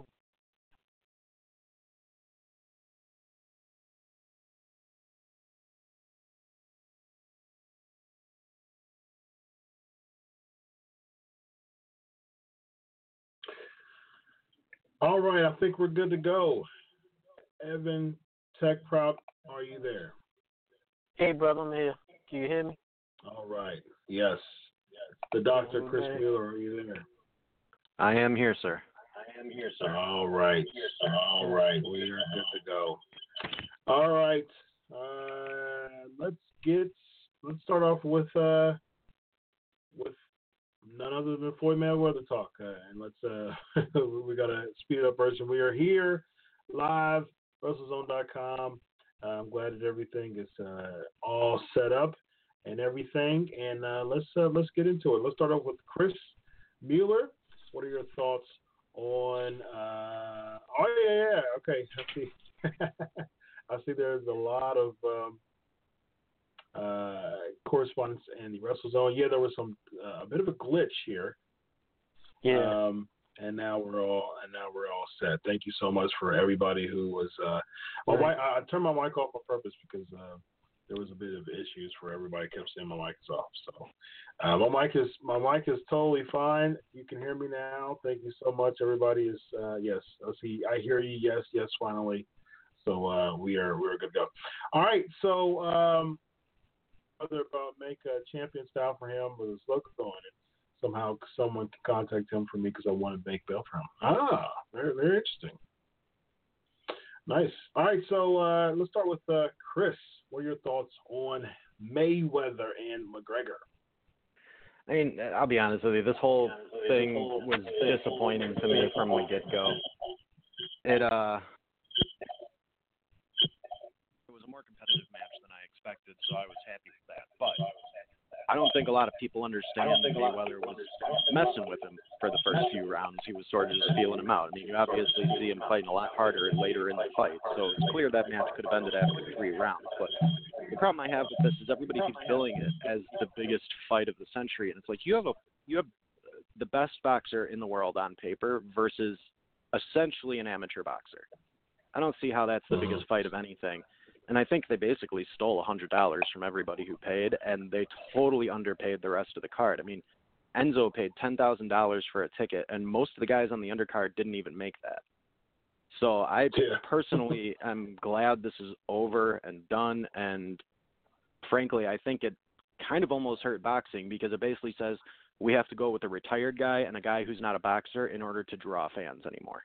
All right, I think we're good to go. Evan Tech Prop, are you there? Hey, brother, I'm here. Can you hear me? All right. Yes. The Doctor Chris Mueller, are you there? I am here, sir. I am here, sir. All right. All right. We are good to go. All right. Uh, let's get. Let's start off with uh, with none other than Floyd Mayweather talk, uh, and let's. Uh, we got a speed up version. We are here live, WrestleZone dot com. Uh, I'm glad that everything is uh, all set up and everything, and uh, let's uh, let's get into it. Let's start off with Chris Mueller. What are your thoughts on? Uh, oh yeah, yeah, okay. I see. I see. There's a lot of um, uh, correspondence in the WrestleZone. Yeah, there was some uh, a bit of a glitch here. Yeah. Um, and now we're all and now we're all set. Thank you so much for everybody who was. Uh, my mic, I turned my mic off on purpose because uh, there was a bit of issues for everybody. Kept saying my mic is off. So uh, my mic is my mic is totally fine. You can hear me now. Thank you so much. Everybody is uh, yes. I see. I hear you. Yes. Yes. Finally. So uh, we are we're good to go. All right. So um, whether about make a champion style for him with his logo on it. Somehow someone can contact him for me because I want to make bail for him. Ah, very, very interesting. Nice. All right, so uh, let's start with uh, Chris. What are your thoughts on Mayweather and McGregor? I mean, I'll be honest with you. This whole thing was disappointing to me from the get-go. It uh, it was a more competitive match than I expected, so I was happy with that. But I don't think a lot of people understand that Mayweather was messing with him for the first few rounds. He was sort of just feeling him out. I mean, you obviously see him fighting a lot harder later in the fight. So it's clear that match could have ended after three rounds. But the problem I have with this is everybody keeps billing it as the biggest fight of the century. And it's like you have a you have the best boxer in the world on paper versus essentially an amateur boxer. I don't see how that's the biggest fight of anything. And I think they basically stole one hundred dollars from everybody who paid, and they totally underpaid the rest of the card. I mean, Enzo paid ten thousand dollars for a ticket, and most of the guys on the undercard didn't even make that. So I yeah. personally am glad this is over and done, and frankly, I think it kind of almost hurt boxing because it basically says we have to go with a retired guy and a guy who's not a boxer in order to draw fans anymore.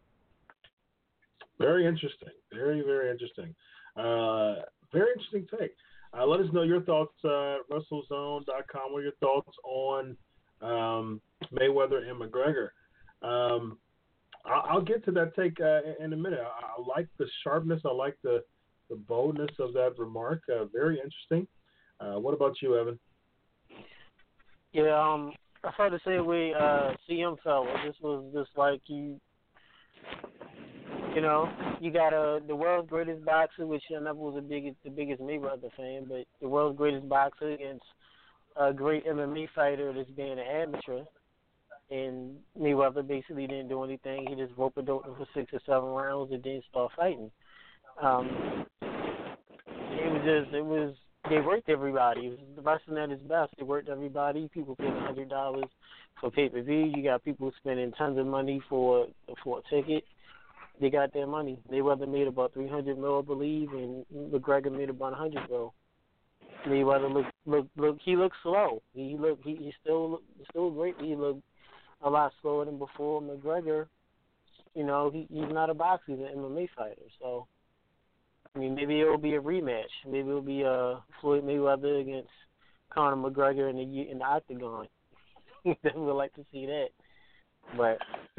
Very interesting. Very, very interesting. Uh, very interesting take. Uh, let us know your thoughts, uh, WrestleZone dot com. What are your thoughts on um, Mayweather and McGregor? Um, I'll, I'll get to that take uh, in a minute. I, I like the sharpness. I like the, the boldness of that remark. Uh, very interesting. Uh, what about you, Evan? Yeah, um, I felt the same way uh, C M felt. This was just like you. You know, you got a, the world's greatest boxer, which I never was the biggest, the biggest Mayweather fan, but the world's greatest boxer against a great M M A fighter that's being an amateur. And Mayweather basically didn't do anything. He just rope-a-doped him for six or seven rounds and then start fighting. Um, it was just, it was, they worked everybody. It was the wrestling at its best. They worked everybody. People paid one hundred dollars for pay-per-view. You got people spending tons of money for for a ticket. They got their money. Mayweather made about three hundred mil, I believe, and McGregor made about one hundred mil. Mayweather look, look, look. He looked slow. He looked. He, he still, still great. He looked a lot slower than before. McGregor, you know, he, he's not a boxer. He's an M M A fighter. So, I mean, maybe it'll be a rematch. Maybe it'll be uh, Floyd Mayweather against Conor McGregor in the in the octagon. They would like to see that, but.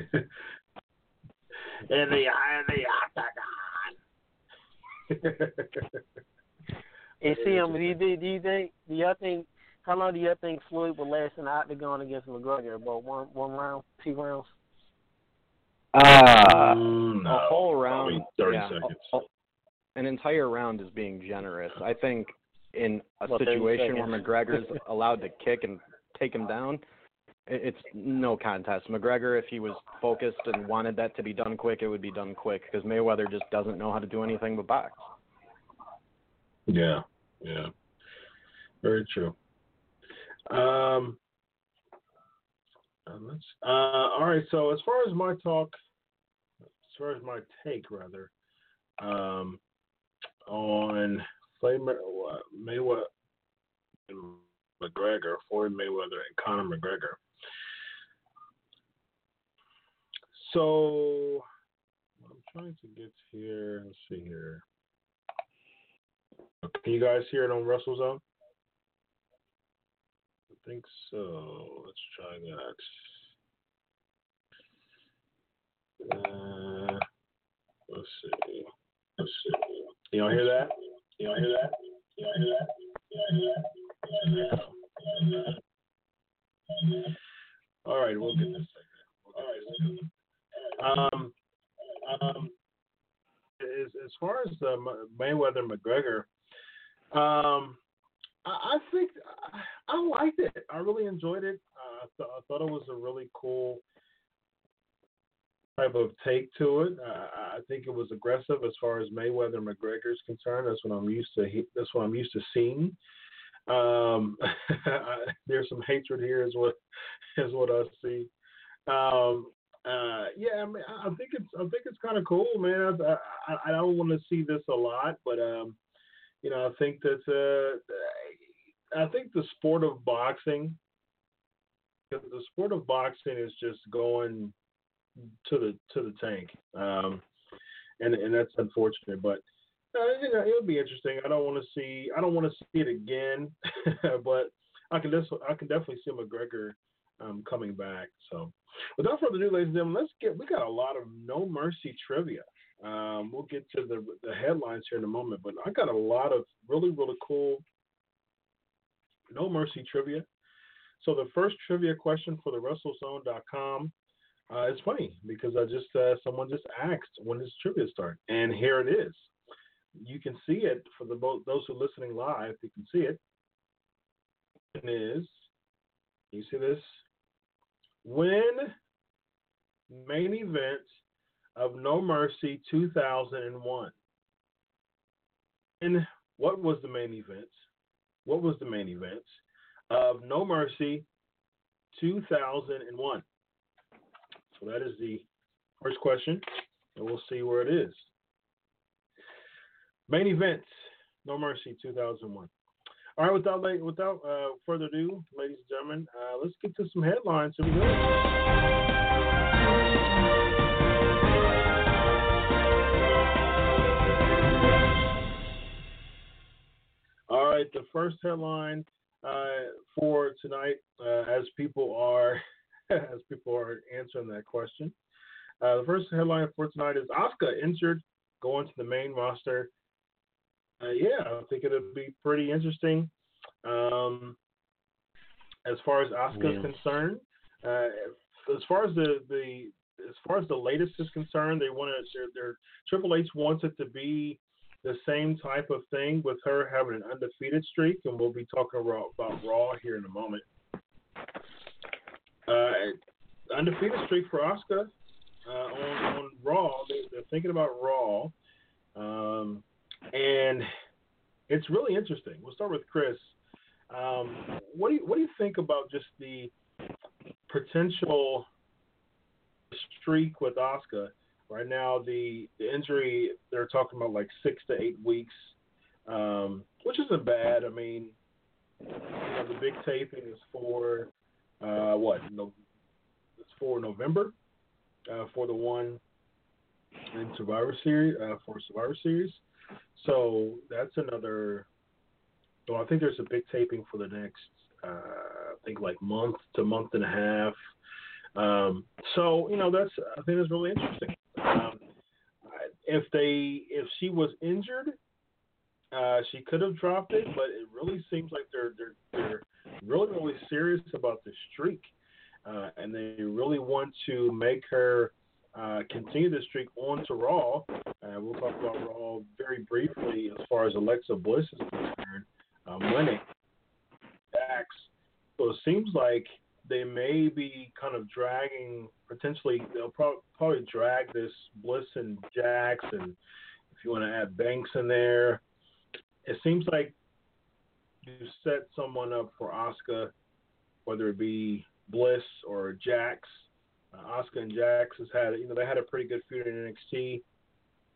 In the eye of the octagon. Hey, see him. Do you, do you think? Do y'all think? How long do y'all think Floyd will last in the octagon against McGregor? About one, one round, two rounds? Uh, mm, no, a whole round. Thirty yeah, seconds. A, a, an entire round is being generous. I think in a well, situation where McGregor's allowed to kick and take him down. It's no contest. McGregor, if he was focused and wanted that to be done quick, it would be done quick because Mayweather just doesn't know how to do anything but box. Yeah, yeah. Very true. Um, let's, uh, all right, so as far as my talk, as far as my take, rather, um, on Floyd Mayweather and McGregor, Floyd Mayweather and Conor McGregor. So I'm trying to get here. Let's see here. Can you guys hear it on WrestleZone? I think so. Let's try that. Uh, let's see. Let's see. Y'all hear that? Y'all hear that? Y'all hear that? Y'all hear that? Yeah. All right, we'll get this segment. All right, we'll get Um, um, as as far as uh, Mayweather McGregor, um, I, I think I, I liked it. I really enjoyed it. Uh, I, th- I thought it was a really cool type of take to it. Uh, I think it was aggressive as far as Mayweather McGregor is concerned. That's what I'm used to. He, that's what I'm used to seeing. Um, there's some hatred here, is what is what I see. Um, uh, yeah, I mean, I think it's I think it's kind of cool, man. I, I, I don't want to see this a lot, but um, you know, I think that uh, I think the sport of boxing, the sport of boxing is just going to the to the tank, um, and and that's unfortunate. But uh, you know, it'll be interesting. I don't want to see I don't want to see it again, but I can just I can definitely see McGregor um, coming back. So, without further ado, ladies and gentlemen, let's get we got a lot of No Mercy trivia. Um, we'll get to the the headlines here in a moment, but I got a lot of really really cool No Mercy trivia. So the first trivia question for the WrestleZone dot com. Uh, it's funny because I just uh, someone just asked when does trivia start, and here it is. You can see it for the those who are listening live. You can see it. It is. You see this? When main event of No Mercy two thousand one. And what was the main event? What was the main event of No Mercy two thousand one? So that is the first question, and we'll see where it is. Main event, No Mercy two thousand one. All right, without without uh, further ado, ladies and gentlemen, uh, let's get to some headlines. Here we go. All right, the first headline uh, for tonight, uh, as people are as people are answering that question, uh, the first headline for tonight is Asuka injured, going to the main roster. Uh, yeah, I think it'll be pretty interesting. Um, as far as Asuka is concerned, uh, as far as the, the as far as the latest is concerned, they want to. Their, their Triple H wants it to be the same type of thing with her having an undefeated streak, and we'll be talking about, about Raw here in a moment. Uh, undefeated streak for Asuka uh, on, on Raw. They, they're thinking about Raw, um, and it's really interesting. We'll start with Chris. Um, what do you what do you think about just the potential streak with Asuka? Right now, the, the injury, they're talking about like six to eight weeks, um, which isn't bad. I mean, you know, the big taping is for, uh, what, no, it's for November, uh, for the one in Survivor Series, uh, for Survivor Series. So that's another, well, I think there's a big taping for the next, uh, I think like month to month and a half. Um, so, you know, that's, I think that's really interesting. Um, if they, if she was injured, uh, she could have dropped it, but it really seems like they're, they're, they're really, really serious about the streak. Uh, and they really want to make her, uh, continue the streak on to Raw. Uh, we'll talk about Raw very briefly as far as Alexa Bliss is concerned, um, winning Dax. So it seems like they may be kind of dragging, potentially, they'll pro- probably drag this Bliss and Jax, and if you want to add Banks in there, it seems like you set someone up for Asuka, whether it be Bliss or Jax. Uh, Asuka and Jax has had, you know, they had a pretty good feud in N X T.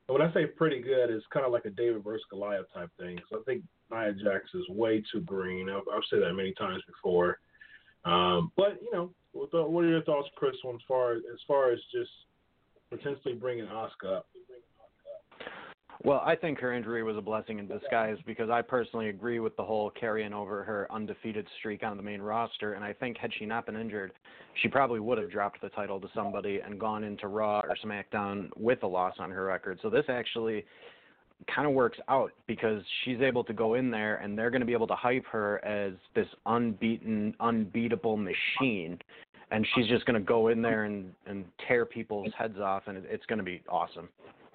when I say pretty good, it's kind of like a David versus Goliath type thing. So I think Nia Jax is way too green. I've, I've said that many times before. Um, but you know, what, the, what are your thoughts, Chris, on as far as, as far as just potentially bringing Asuka up? Well, I think her injury was a blessing in disguise because I personally agree with the whole carrying over her undefeated streak on the main roster, and I think had she not been injured, she probably would have dropped the title to somebody and gone into Raw or SmackDown with a loss on her record. So this actually kind of works out because she's able to go in there and they're going to be able to hype her as this unbeaten, unbeatable machine, and she's just going to go in there and, and tear people's heads off, and it's going to be awesome.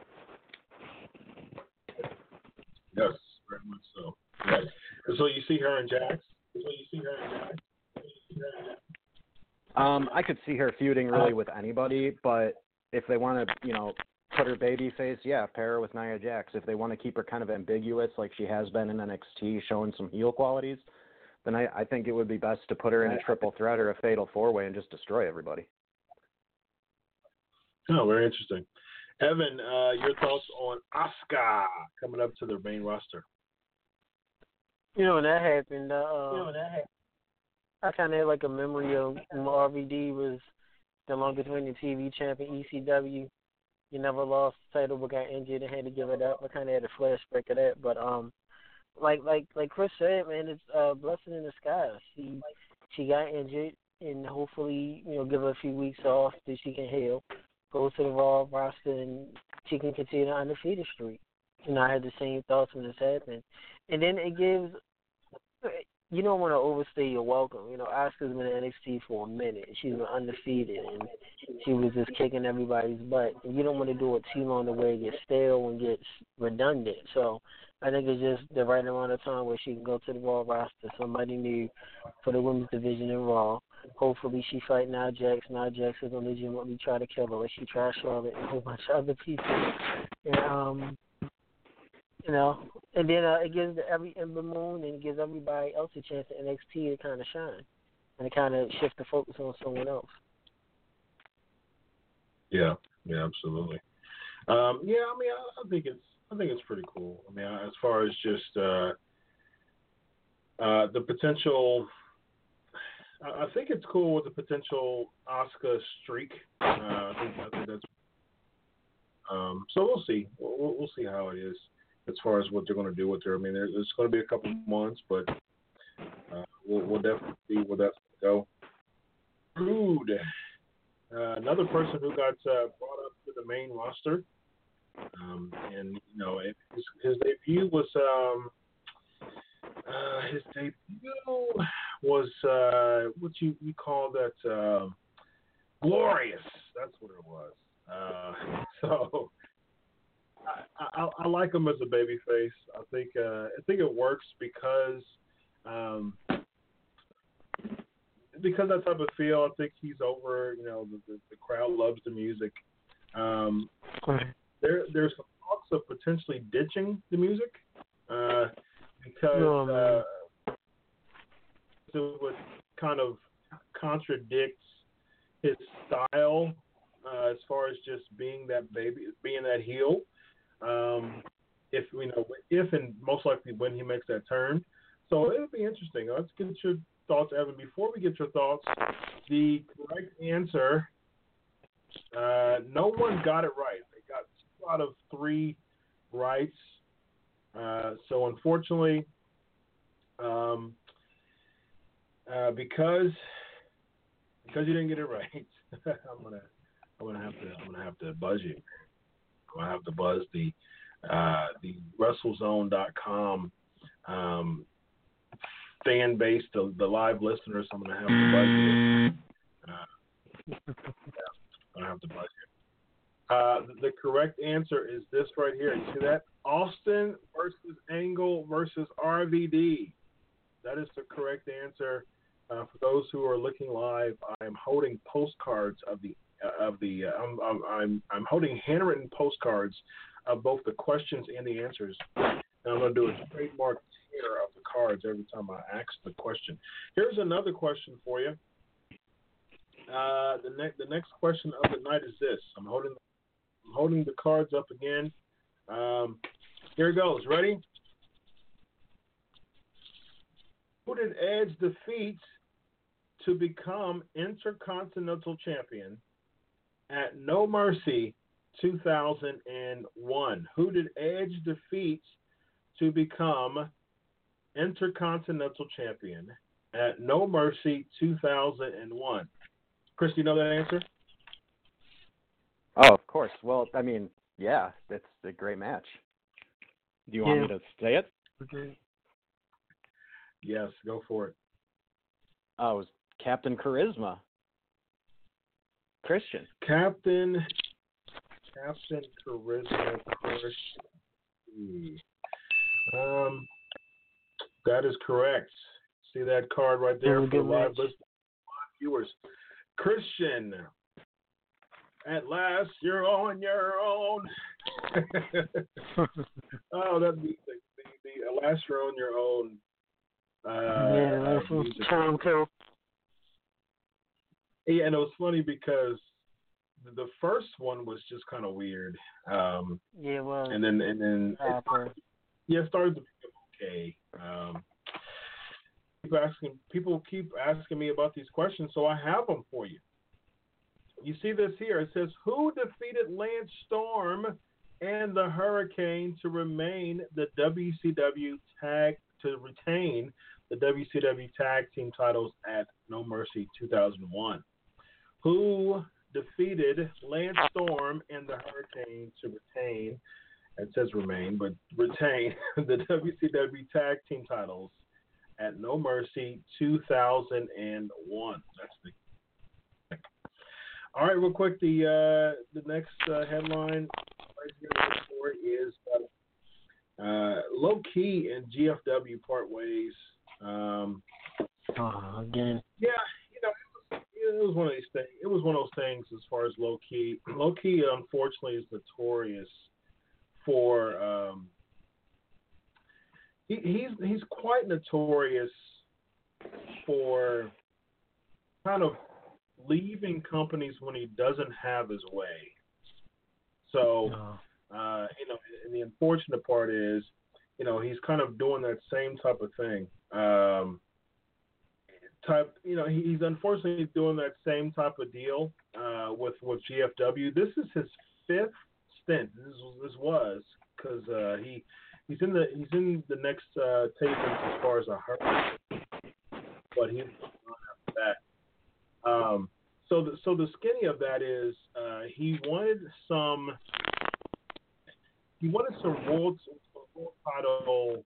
Yes, very much so. Right. So you see her and Jax? So you see her and Jax? Um, I could see her feuding really with anybody, but if they want to, you know, put her baby face, yeah, pair her with Nia Jax. If they want to keep her kind of ambiguous like she has been in N X T, showing some heel qualities, then I, I think it would be best to put her in a triple threat or a fatal four-way and just destroy everybody. Oh, very interesting. Evan, uh, your thoughts on Asuka coming up to the main roster? You know, when that happened, uh, you know, when that happened, I kind of had like a memory of when R V D was the longest reigning T V champ in E C W. He never lost the title but got injured and had to give it up. I kind of had a flashback of that. But, um, like like like Chris said, man, it's a blessing in disguise. She, she got injured, and hopefully, you know, give her a few weeks off that she can heal. Go to the Raw roster and she can continue the undefeated streak. You know, I had the same thoughts when this happened. And then it gives, you don't want to overstay your welcome. You know, Asuka's been in N X T for a minute. She's been undefeated, and she was just kicking everybody's butt. And you don't want to do it too long to where it gets stale and gets redundant. So I think it's just the right amount of time where she can go to the Raw roster, somebody new for the women's division in Raw. Hopefully she fight Nia Jax. Nia Jax is going to legitimately try to kill her like she tried Charlotte and a whole bunch of other people. And, um, you know, and then uh, it gives every Ember Moon and it gives everybody else a chance at N X T to kind of shine and to kind of shift the focus on someone else. Yeah, yeah, absolutely. Um, yeah, I mean, I, I think it's I think it's pretty cool. I mean, as far as just uh, uh, the potential. I think it's cool with the potential Asuka streak. Uh, I think I think that's. Um, so we'll see. We'll, we'll see how it is as far as what they're going to do with her. I mean, there's, there's going to be a couple months, but uh, we'll, we'll definitely see where that's going to go. Rude, uh, another person who got uh, brought up to the main roster, um, and you know, it, his, his debut was um, uh, his debut. was uh, what you, you call that uh, glorious. That's what it was. Uh, so I, I, I like him as a babyface. I think uh, I think it works because um, because that type of feel. I think he's over. You know, the, the, the crowd loves the music. Um, there there's talks of potentially ditching the music uh, because. Oh, uh, it would kind of contradicts his style uh, as far as just being that baby, being that heel. Um, if you know, if and most likely when he makes that turn, so it'll be interesting. Let's get your thoughts, Evan. Before we get your thoughts, the correct answer. Uh, no one got it right. They got two out of three rights. Uh, so unfortunately. Um, Uh, because because you didn't get it right, I'm gonna I'm gonna have to I'm gonna have to buzz you. I'm gonna have to buzz the uh, the WrestleZone dot com um, fan base, the, the live listeners. I'm gonna have to buzz you. Uh, yeah, I'm gonna have to buzz you. Uh, the correct answer is this right here. You see that? Austin versus Angle versus R V D. That is the correct answer. Uh, for those who are looking live, I am holding postcards of the uh, of the uh, I'm, I'm I'm I'm holding handwritten postcards of both the questions and the answers. And I'm going to do a trademark tear of the cards every time I ask the question. Here's another question for you. Uh, the next the next question of the night is this. I'm holding I'm holding the cards up again. Um, here it goes. Ready? Who did Edge defeat to become Intercontinental Champion at No Mercy two thousand one? Who did Edge defeat to become Intercontinental Champion at No Mercy two thousand one? Chris, do you know that answer? Oh, of course. Well, I mean, yeah, it's a great match. Do you want Yeah. me to say it? Okay. Yes, go for it. Oh, it was Captain Charisma. Christian. Captain Captain Charisma Christian. Um, that is correct. See that card right there Yeah, for good live match. listeners, live viewers. Christian, at last you're on your own. Oh, that music, the, the at last you're on your own. Uh, yeah, uh, that's from music. Toronto. Yeah, and it was funny because the, the first one was just kind of weird. Um, Yeah, well, and then and then it uh, started, yeah, it started to become okay. Um, keep asking people keep asking me about these questions, so I have them for you. You see this here? It says, who defeated Lance Storm and the Hurricane to remain the W C W tag to retain the W C W tag team titles at No Mercy two thousand one? Who defeated Lance Storm and the Hurricane to retain, it says remain, but retain the W C W tag team titles at No Mercy two thousand one? That's the. All right, real quick. The uh, the next uh, headline right here in the story is uh, uh, Low Key and G F W part ways. Um, oh, again. yeah, you know, it was, it was one of these things. It was one of those things as far as Low Key. Low Key, unfortunately, is notorious for. Um, he, he's he's quite notorious for kind of leaving companies when he doesn't have his way. So, uh, you know, and the unfortunate part is, you know, he's kind of doing that same type of thing. Um, type, you know, he, he's unfortunately doing that same type of deal uh, with with G F W. This is his fifth stint. This, this was because uh, he he's in the he's in the next uh, tapings as far as a hurt, but he's not after that. Um, so the, so the skinny of that is uh, he wanted some he wanted some world, some world title,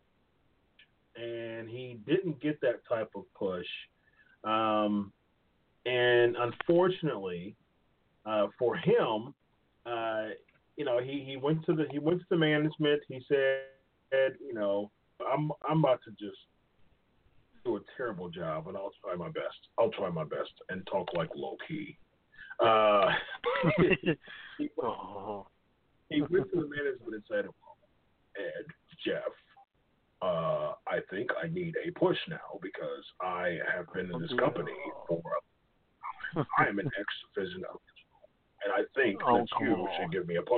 and he didn't get that type of push. Um, and unfortunately uh, for him, uh, you know, he, he went to the he went to the management. He said, you know, I'm I'm about to just do a terrible job, and I'll try my best. I'll try my best and talk like Low Key. Uh, he, Oh. he went to the management and said, Ed, Jeff, uh, I think I need a push now because I have been in this company for I am an ex-division of and I think Oh, that come you on. should give me a push.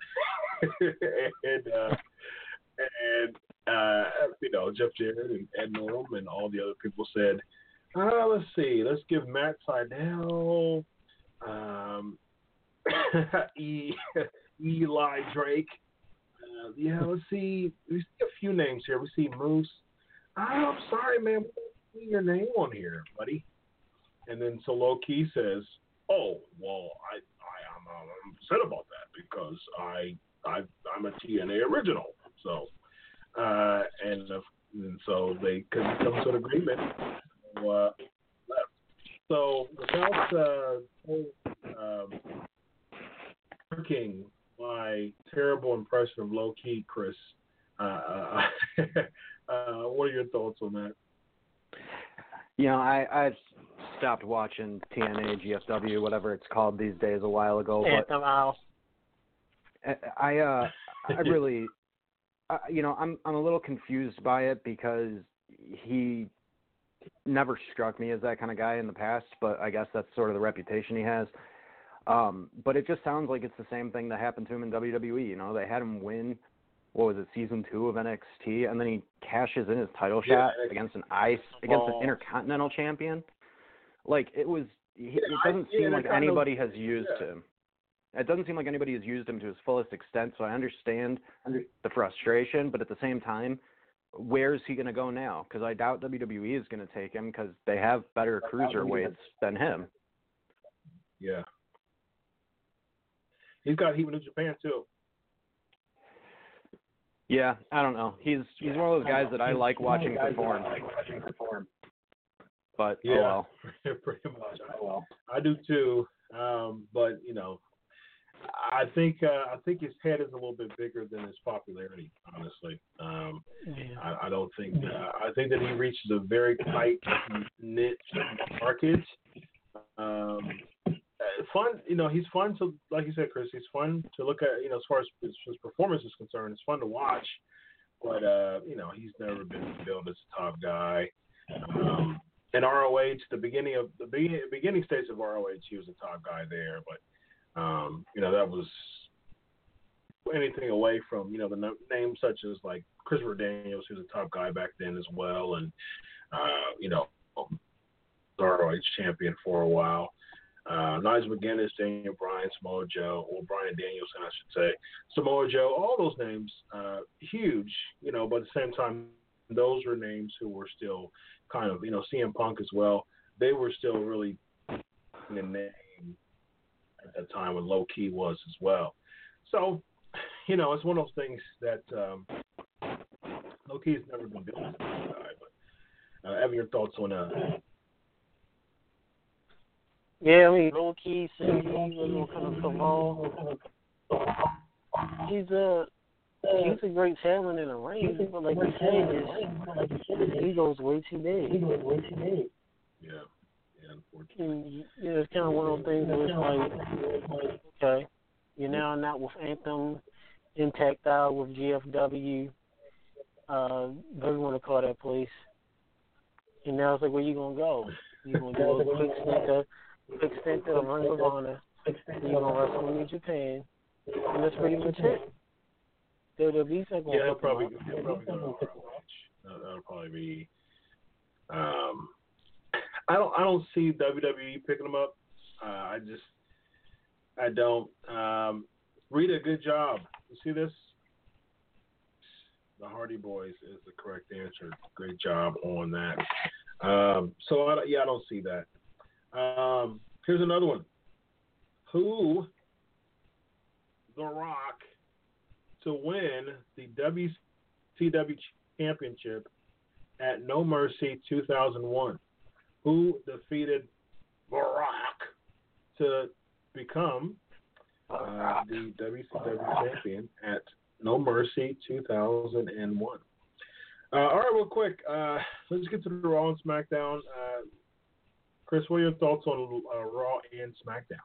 and uh, and uh, you know, Jeff Jarrett and Ed Norm and all the other people said, uh, let's see, let's give Matt Sydal, um, e, Eli Drake. Uh, yeah, let's see. We see a few names here. We see Moose. Oh, I'm sorry, man. We don't see your name on here, buddy. And then so Low Key says, "Oh, well, I, I am I'm upset about that because I, I, I'm a T N A original." So, uh, and, uh, and so they couldn't come to an agreement. So, uh, left. So without uh, um, working my terrible impression of Low Key, Chris, uh, uh, uh, what are your thoughts on that? You know, I I stopped watching T N A, G F W, whatever it's called these days, a while ago. But Anthem House. I I, uh, I really, uh, you know, I'm I'm a little confused by it because he never struck me as that kind of guy in the past. But I guess that's sort of the reputation he has. Um, but it just sounds like it's the same thing that happened to him in W W E. You know, they had him win, what was it, season two of N X T, and then he cashes in his title Yeah, shot against an ice against an Intercontinental Champion. Like it was, it doesn't yeah, seem like kind of- anybody has used yeah. him. It doesn't seem like anybody has used him to his fullest extent. So I understand the frustration, but at the same time, where is he going to go now? Because I doubt W W E is going to take him because they have better cruiserweights than him. Yeah. He's got heat in Japan too. Yeah, I don't know. He's he's one of those guys that I like watching perform. But yeah, oh well. pretty much. I, I do too. Um, but you know, I think uh, I think his head is a little bit bigger than his popularity. Honestly, um, Yeah. I, I don't think. Uh, I think that he reaches a very tight knit market. Um, fun, you know, he's fun to, like you said, Chris. He's fun to look at. You know, as far as his, his performance is concerned, it's fun to watch. But uh, you know, he's never been billed as a top guy. Um, in R O H, the beginning of the beginning, beginning stage of R O H, he was a top guy there. But um, you know, that was anything away from, you know, the no- names such as like Christopher Daniels, who was a top guy back then as well, and uh, you know, R O H champion for a while. Uh, Nigel McGuinness, Daniel Bryan, Samoa Joe, or Bryan Danielson, I should say, Samoa Joe, all those names, uh, huge, you know, but at the same time, those were names who were still kind of, you know, C M Punk as well. They were still really in the name at that time when Low Key was as well. So, you know, it's one of those things that um, Low Key has never been built as a guy. But uh, Evan, your thoughts on uh, Yeah, I mean, low key, said he was gonna come on. He's a he's a great talent in the ring, but like you said, his ego's way too big. yeah, yeah, unfortunately. And, yeah, it's kind of one of those things where it's like, okay, you're now not with Anthem, Impact Out with G F W, uh, whatever you want to call that place. And now it's like, where you gonna go? You gonna do a quick stint of quick stint of Ring of Honor? You gonna wrestle in New Japan? And that's pretty much it. W W E's not gonna Yeah, he'll pick him probably, up. he'll probably go to R O H. That'll, that'll probably be. Um, I don't, I don't see W W E picking him up. Uh, I just, I don't. Um, Rita, good job. You see this? The Hardy Boys is the correct answer. Great job on that. Um, so I, yeah, I don't see that. Um, here's another one. Who, The Rock, to win the W C W Championship at No Mercy two thousand one? Who defeated The Rock to become uh, the W C W champion at No Mercy two thousand one? Uh, all right, real quick. Uh, let's get to the Raw and SmackDown. Uh, Chris, what are your thoughts on uh, Raw and SmackDown?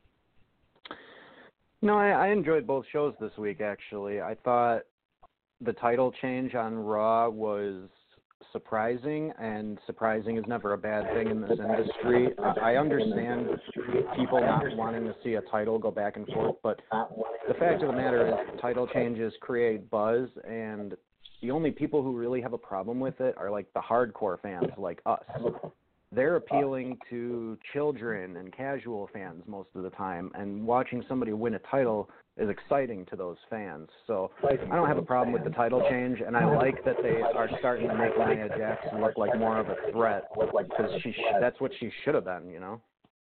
No, I, I enjoyed both shows this week, actually. I thought the title change on Raw was surprising, and surprising is never a bad thing in this industry. I understand people not wanting to see a title go back and forth, but the fact of the matter is title changes create buzz, and the only people who really have a problem with it are like the hardcore fans like us. They're appealing to children and casual fans most of the time, and watching somebody win a title is exciting to those fans. So I don't have a problem with the title change, and I like that they are starting to make Nia Jax look like more of a threat, because she sh- that's what she should have been, you know?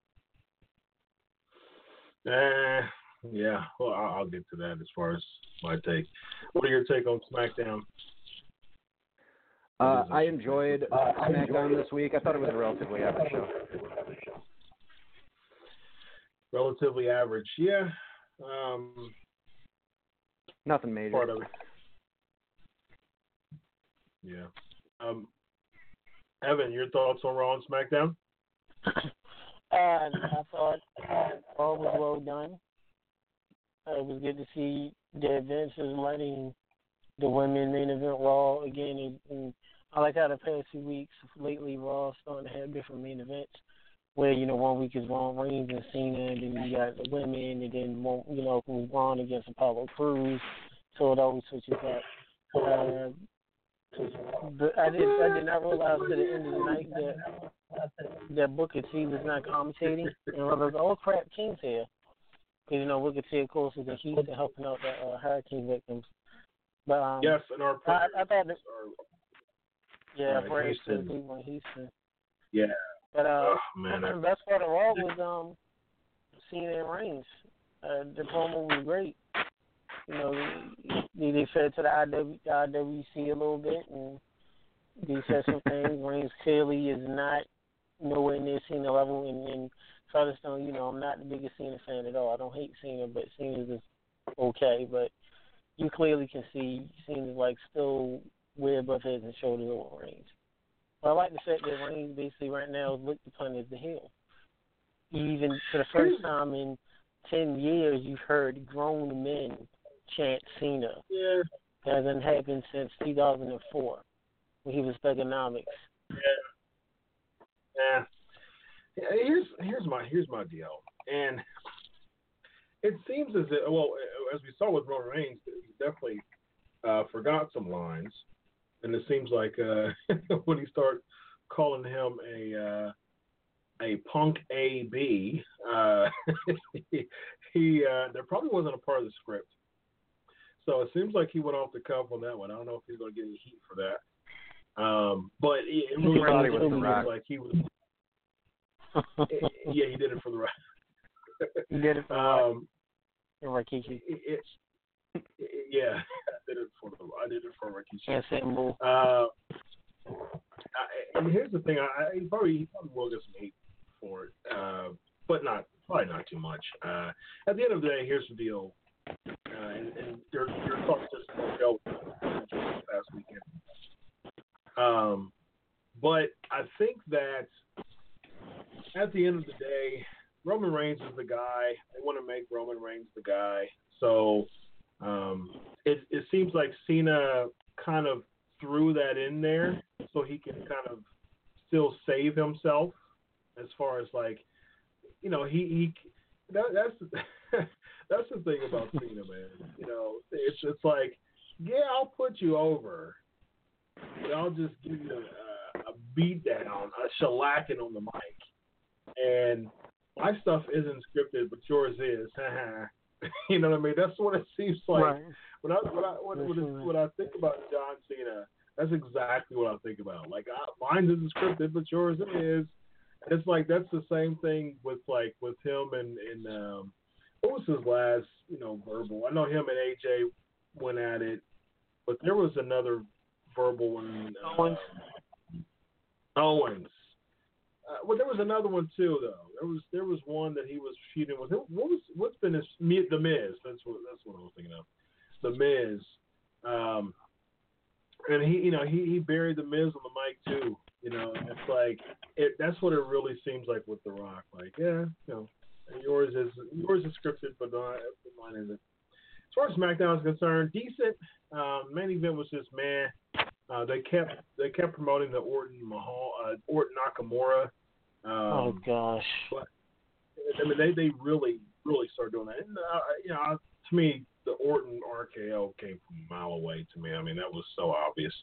Uh, yeah, well, I'll, I'll get to that as far as my take. What are your take on SmackDown? Uh, I enjoyed uh, SmackDown this week. I thought it was a relatively average show. Relatively average, yeah. Um, Nothing major. Part of it. Yeah. Um, Evan, your thoughts on Raw and SmackDown? And I thought all was well done. Uh, it was good to see the events is letting the women main event Raw again. And, and I like how the past few weeks lately Raw starting to have different main events. where, you know, one week is Roman Reigns and Cena, and then you got the women, and then, one, you know, it was Braun against Apollo Crews, so it always switches up. Uh, but I did, I did not realize to the end of the night that that Booker T was not commentating, and I was like, oh crap, King's here. Because, you know, Booker T, of course, was in Houston helping out the uh, hurricane victims. But um, yes, and our I, I thought that, are, yeah, uh, prayers to the Houston. people in Houston. Yeah. But uh, oh, man, the best part of all was um, Cena and Reigns. Uh, the promo was great. You know, they, they fed to the I W C a little bit, and they said some things. Reigns clearly is not nowhere near Cena level, and, and Featherstone, you know, I'm not the biggest Cena fan at all. I don't hate Cena, but Cena's is okay. But you clearly can see Cena's like still way above head and shoulders over Reigns. But I like the fact that Reigns basically right now is looked upon as the heel. Even for the first time in ten years, you've heard grown men chant Cena. Yeah. That hasn't happened since two thousand four when he was Thugonomics. Yeah. Yeah. Yeah, here's here's my here's my deal, and it seems as if, well, as we saw with Roman Reigns, he definitely uh, forgot some lines, and it seems like uh, when he started calling him a uh, a punk A B, uh, he, he uh, there probably wasn't a part of the script, so it seems like he went off the cuff on that one. I don't know if he's going to get any heat for that, um, but it, it really thought he was was the Rock. like he was. Yeah, he did it for the right. He did it for um, the Rikishi. It, it, yeah, I did it for the. I did it for Rikishi. Can't say more. Uh, I, and here's the thing: I, I he probably he probably will get some hate for it, uh, but not probably not too much. Uh, at the end of the day, here's the deal, uh, and, and your your thoughts just go this past weekend. Um, but I think that. At the end of the day, Roman Reigns is the guy. They want to make Roman Reigns the guy. So um, it, it seems like Cena kind of threw that in there so he can kind of still save himself as far as like, you know, he, he that, that's that's the thing about Cena, man. You know, it's it's like, yeah, I'll put you over, but I'll just give you a, a beat down, a shellacking on the mic. And my stuff isn't scripted, but yours is. You know what I mean? That's what it seems like. Right. When I when I when, when, when I think about John Cena, that's exactly what I think about. Like, I, mine isn't scripted, but yours is. It's like that's the same thing with like with him and and um, what was his last you know verbal? I know him and A J went at it, but there was another verbal one. Uh, Owens. Owens. Uh, well, there was another one too, though. There was there was one that he was feuding with. What was what's been his the Miz? That's what that's what I was thinking of. The Miz, um, and he you know he, he buried the Miz on the mic too. You know, and it's like it. That's what it really seems like with The Rock. Like, yeah, you know, yours is yours is scripted, but not, mine isn't. As far as SmackDown is concerned, decent. Um, main event was just man. Uh, they kept they kept promoting the Orton Mahal, uh, Orton Nakamura. Um, oh gosh! But I mean, they, they really really started doing that. And uh, you know, to me, the Orton R K O came from a mile away. To me, I mean, that was so obvious.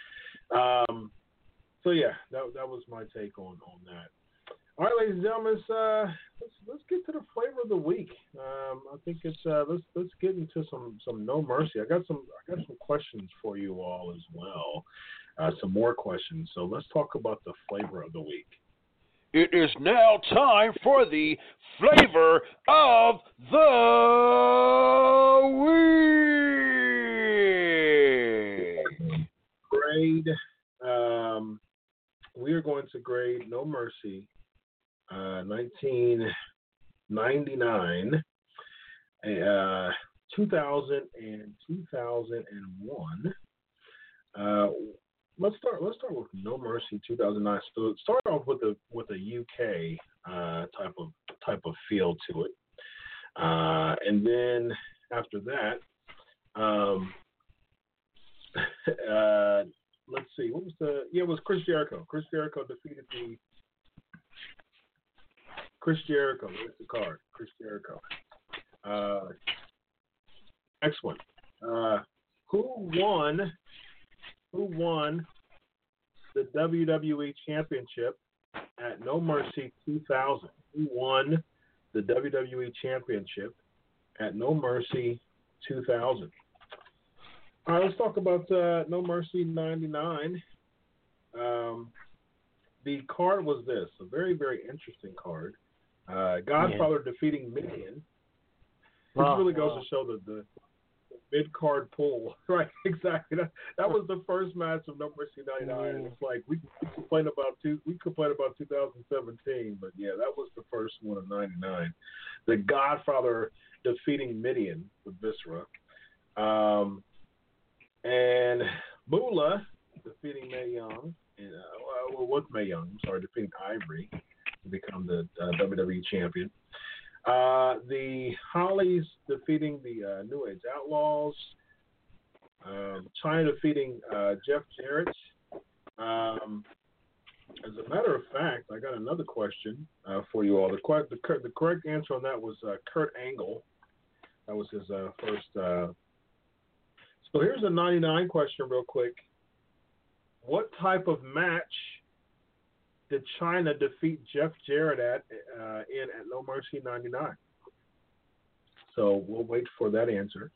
Um, so yeah, that that was my take on, on that. All right, ladies and gentlemen, uh, let's let's get to the flavor of the week. Um, I think it's uh, let's let's get into some, some No Mercy. I got some I got some questions for you all as well, uh, some more questions. So let's talk about the flavor of the week. It is now time for the flavor of the week. Grade. Um, we are going to grade No Mercy. Uh, nineteen ninety-nine, uh, two thousand, and two thousand one. Uh, let's start. Let's start with No Mercy, two thousand nine. So start off with a with a U K uh, type of type of feel to it, uh, and then after that, um, uh, let's see. What was the? Yeah, it was Chris Jericho. Chris Jericho defeated the. Chris Jericho. There's the card. Chris Jericho. Uh, next one. Uh, who won? Who won the W W E Championship at No Mercy two thousand? Who won the W W E Championship at No Mercy two thousand? All right, let's talk about uh, No Mercy ninety-nine. Um, the card was this, a very, very interesting card. Uh, Godfather yeah. defeating Mideon, which wow, really goes wow. to show that the, the mid-card pull. Right, exactly. That, that was the first match of No Mercy ninety-nine. Mm. It's like, we, we complain about two, we complain about two thousand seventeen, but yeah, that was the first one of ninety-nine. The Godfather defeating Mideon with Viscera. Um, and Moolah defeating Mae Young. And, uh, well, with Mae Young, I'm sorry, defeating Ivory to become the uh, W W E champion. Uh, the Hollies defeating the uh, New Age Outlaws. Um, China defeating uh, Jeff Jarrett. Um, as a matter of fact, I got another question uh, for you all. The, the, the correct answer on that was uh, Kurt Angle. That was his uh, first. Uh... So here's a ninety-nine question real quick. What type of match did China defeat Jeff Jarrett at uh, in at No Mercy ninety-nine? So we'll wait for that answer.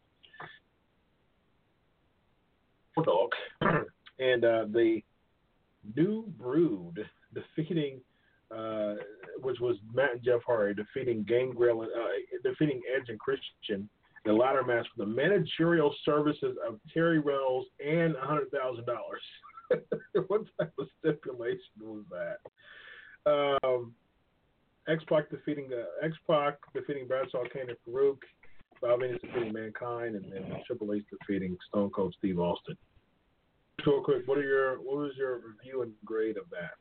Dog. And uh, the New Brood defeating, uh, which was Matt and Jeff Hardy defeating Gangrel, uh, defeating Edge and Christian in the ladder match for the managerial services of Terry Reynolds and one hundred thousand dollars. What type of stipulation was that? Um, X-Pac defeating uh, X-Pac defeating Bradshaw, Kane, and Farouk. Bob Venus defeating Mankind, and then Triple H defeating Stone Cold Steve Austin. So real quick, what are your what was your review and grade of that?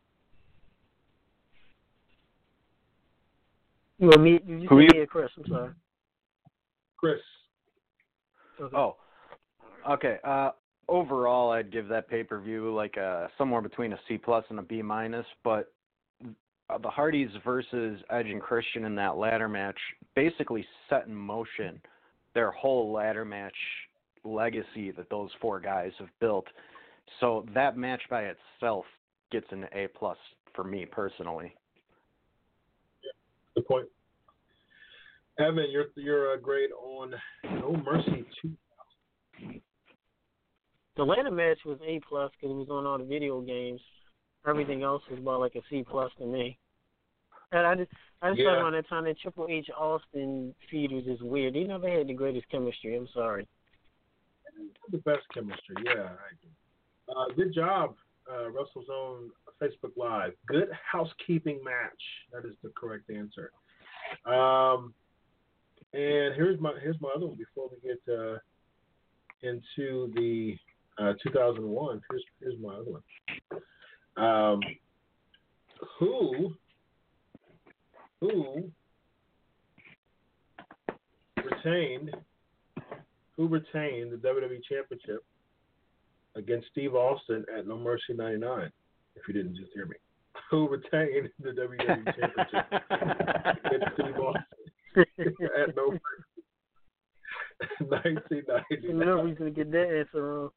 You want me? You Who you? Chris? I'm sorry. Chris. Okay. Oh, okay. Uh, overall, I'd give that pay per view like a somewhere between a C plus and a B minus. But the Hardys versus Edge and Christian in that ladder match basically set in motion their whole ladder match legacy that those four guys have built. So that match by itself gets an A plus for me personally. Yeah, good point. Evan, your your uh, grade on No Mercy two thousand. The ladder match was A plus because it was on all the video games. Everything else was about like a C plus to me. And I just I just yeah. thought around that time that Triple H Austin feud was just weird. They never had the greatest chemistry. I'm sorry. The best chemistry, yeah. Uh, good job, uh, WrestleZone Facebook Live. Good housekeeping match. That is the correct answer. Um, and here's my here's my other one before we get uh, into the uh, two thousand one. Here's here's my other one. Um, who who retained? Who retained the W W E Championship against Steve Austin at No Mercy ninety-nine, if you didn't just hear me? Who retained the W W E Championship against Steve Austin at No Mercy nineteen ninety-nine? No reason to get that answer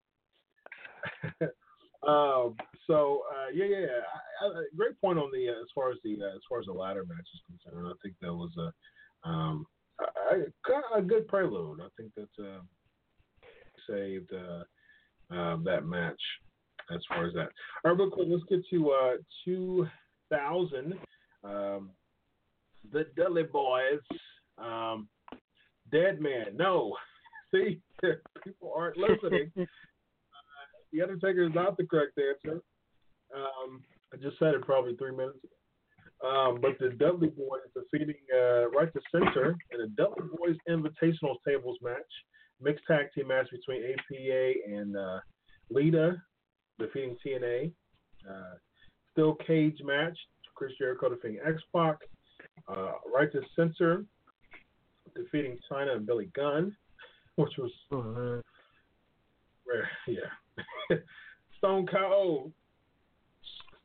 wrong. um, so, uh, yeah, yeah, yeah. I, I, great point on the, uh, as far as the, uh, as far as the ladder match is concerned. I think that was a, um, I, a good prelude. I think that uh, saved uh, uh, that match as far as that. All right, real quick, let's get to uh, two thousand. Um, the Dudley Boys. Um, Dead Man. No. See, people aren't listening. uh, the Undertaker is not the correct answer. Um, I just said it probably three minutes ago. Um, but the Dudley Boys defeating uh, Right to Center in a Dudley Boys Invitational Tables match, mixed tag team match between A P A and uh, Lita, defeating T N A. Uh, Steel cage match, Chris Jericho defeating X-Pac. Uh, Right to Center defeating China and Billy Gunn, which was uh, rare. Yeah. Stone Cold.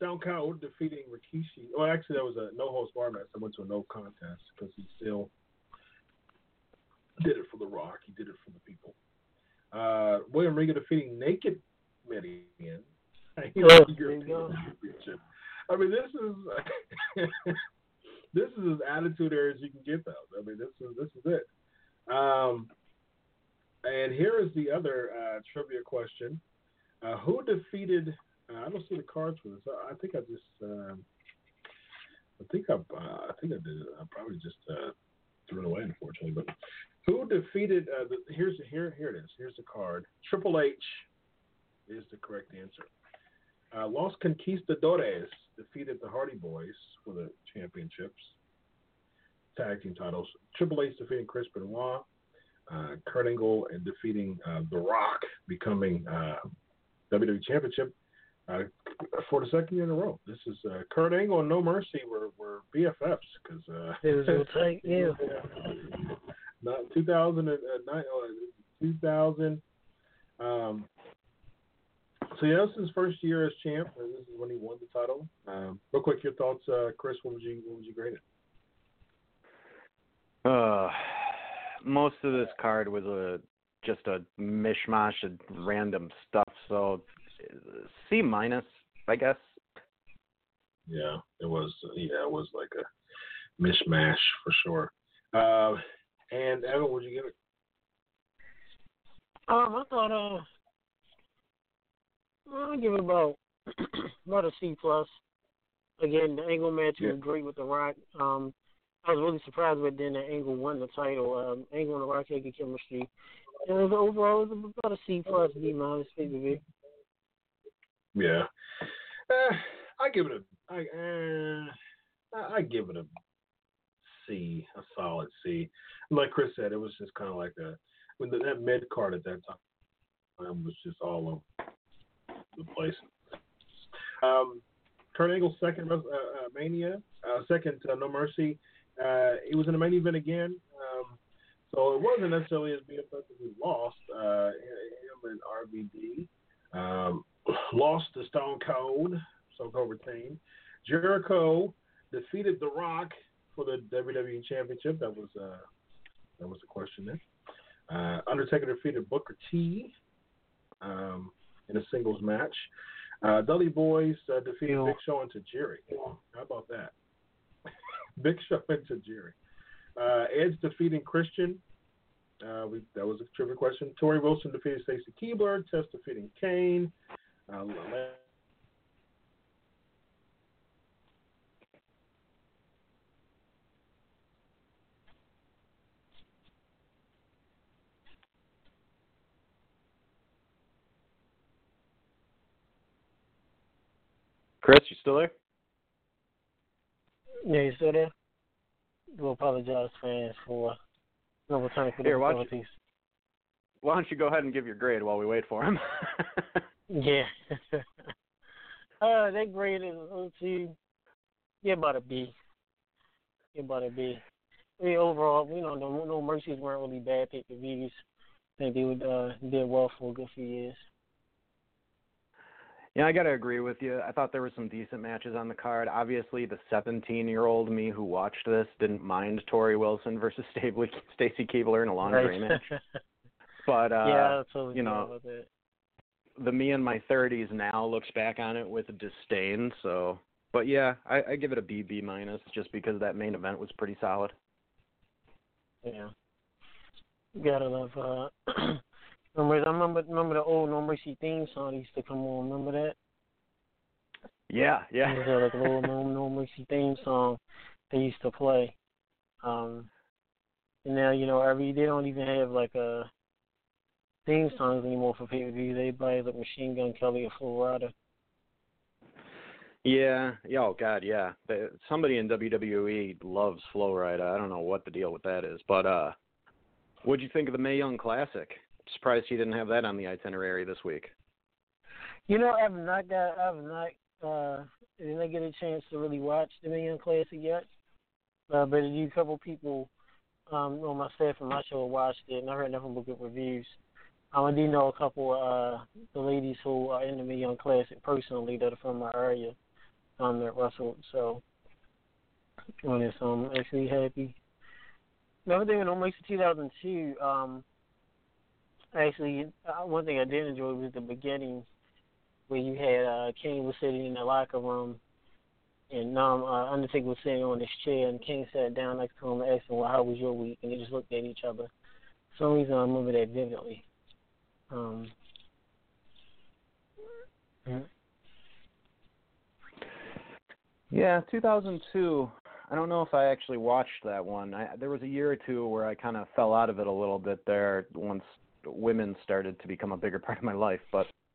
Stone Cold defeating Rikishi. Well, actually, that was a no holds barred match. I went to a no contest because he still did it for The Rock. He did it for the people. Uh, William Regal defeating Naked Midian. Oh, championship. I mean, this is this is as attitude era as you can get, though. I mean, this is this is it. Um, and here is the other uh, trivia question: uh, Who defeated? Uh, I don't see the cards for this. I, I think I just, um, I think I, uh, I think I did. I probably just uh, threw it away, unfortunately. But who defeated? Uh, the, here's here here it is. Here's the card. Triple H is the correct answer. Uh, Los Conquistadores defeated the Hardy Boys for the championships, tag team titles. Triple H defeating Chris Benoit, uh, Kurt Angle and defeating uh, The Rock, becoming uh, W W E Championship uh, for the second year in a row. This is uh, Kurt Angle and No Mercy were, were B F Fs because uh, it was real tight, yeah. Not two thousand nine, uh, two thousand. Um, So yeah, this is his first year as champ. And this is when he won the title. Um, real quick, your thoughts, uh, Chris? What would you what would you grade it? Uh, most of this card was a just a mishmash of random stuff. So C minus, I guess. Yeah, it was. Yeah, it was like a mishmash for sure. Uh, and Evan, what would you give it? Um, I thought uh. I'll give it about about a C plus. Again, the Angle match yeah. was great with The Rock. Um, I was really surprised with then that Angle won the title. Um, Angle and The Rock had good chemistry. And it was, overall, it was about a C plus, B minus, pay per view. Yeah, uh, I give it a I uh, I give it a C, a solid C. Like Chris said, it was just kind of like a when the, that mid card at that time was just all over the place. Um, Kurt Angle's second uh, uh, Mania, uh, second uh, No Mercy. Uh, he was in the main event again, um, so it wasn't necessarily as B F F as he lost. Uh, him and R V D um, lost to Stone Cold. Stone Cold retained. Jericho defeated The Rock for the W W E Championship. That was uh, that was the question there. Uh, Undertaker defeated Booker T. Um, in a singles match. Uh, Dudley Boys uh, defeated yeah. Big Show and Tajiri. How about that? Big Show and Tajiri. Uh, Edge defeating Christian. Uh, we, that was a trivia question. Tori Wilson defeated Stacy Keibler. Test defeating Kane. Uh, Chris, you still there? Yeah, you still there? We'll apologize, fans, for no returning for the difficulties. Why don't you go ahead and give your grade while we wait for him? Yeah. uh, that grade is, let's see, yeah, about a B. Yeah, about a B. I mean, overall, you know, no, no Mercies weren't really bad pay-per-views. I think they would, uh, did well for a good few years. Yeah, I got to agree with you. I thought there were some decent matches on the card. Obviously, the seventeen-year-old me who watched this didn't mind Tori Wilson versus Stacy Keibler in a laundry right. match. But, uh, yeah, totally you know, with it. the me in my thirties now looks back on it with disdain. So, but yeah, I, I give it a B, B minus, just because that main event was pretty solid. Yeah. Gotta love, uh, Remember, I remember, remember the old No Mercy theme song that used to come on. Remember that? Yeah, yeah. It was like a little No, No Mercy theme song they used to play. Um, and now, you know, every they don't even have like a theme songs anymore for pay-per-view. They buy like Machine Gun Kelly or Flo Rida. Yeah, yeah, oh God, yeah. Somebody in W W E loves Flo Rida. I don't know what the deal with that is, but uh, what'd you think of the Mae Young Classic? Surprised he didn't have that on the itinerary this week. You know, I've not got, I've not, uh, didn't get a chance to really watch the Mae Young Classic yet. Uh, but a couple people um, on my staff and my show watched it, and I heard nothing but good reviews. Um, I do know a couple, uh, the ladies who are in the Mae Young Classic personally that are from my area. um, that wrestled. So on this, I'm actually happy. Another thing in Omega two thousand two, um, actually, uh, one thing I did enjoy was the beginning where you had uh, Kane was sitting in the locker room and um, uh, Undertaker was sitting on his chair, and Kane sat down next to him and asked him, well, how was your week? And they just looked at each other. For some reason, I remember that vividly. Um, Yeah, two thousand two. I don't know if I actually watched that one. I, there was a year or two where I kind of fell out of it a little bit there once women started to become a bigger part of my life. But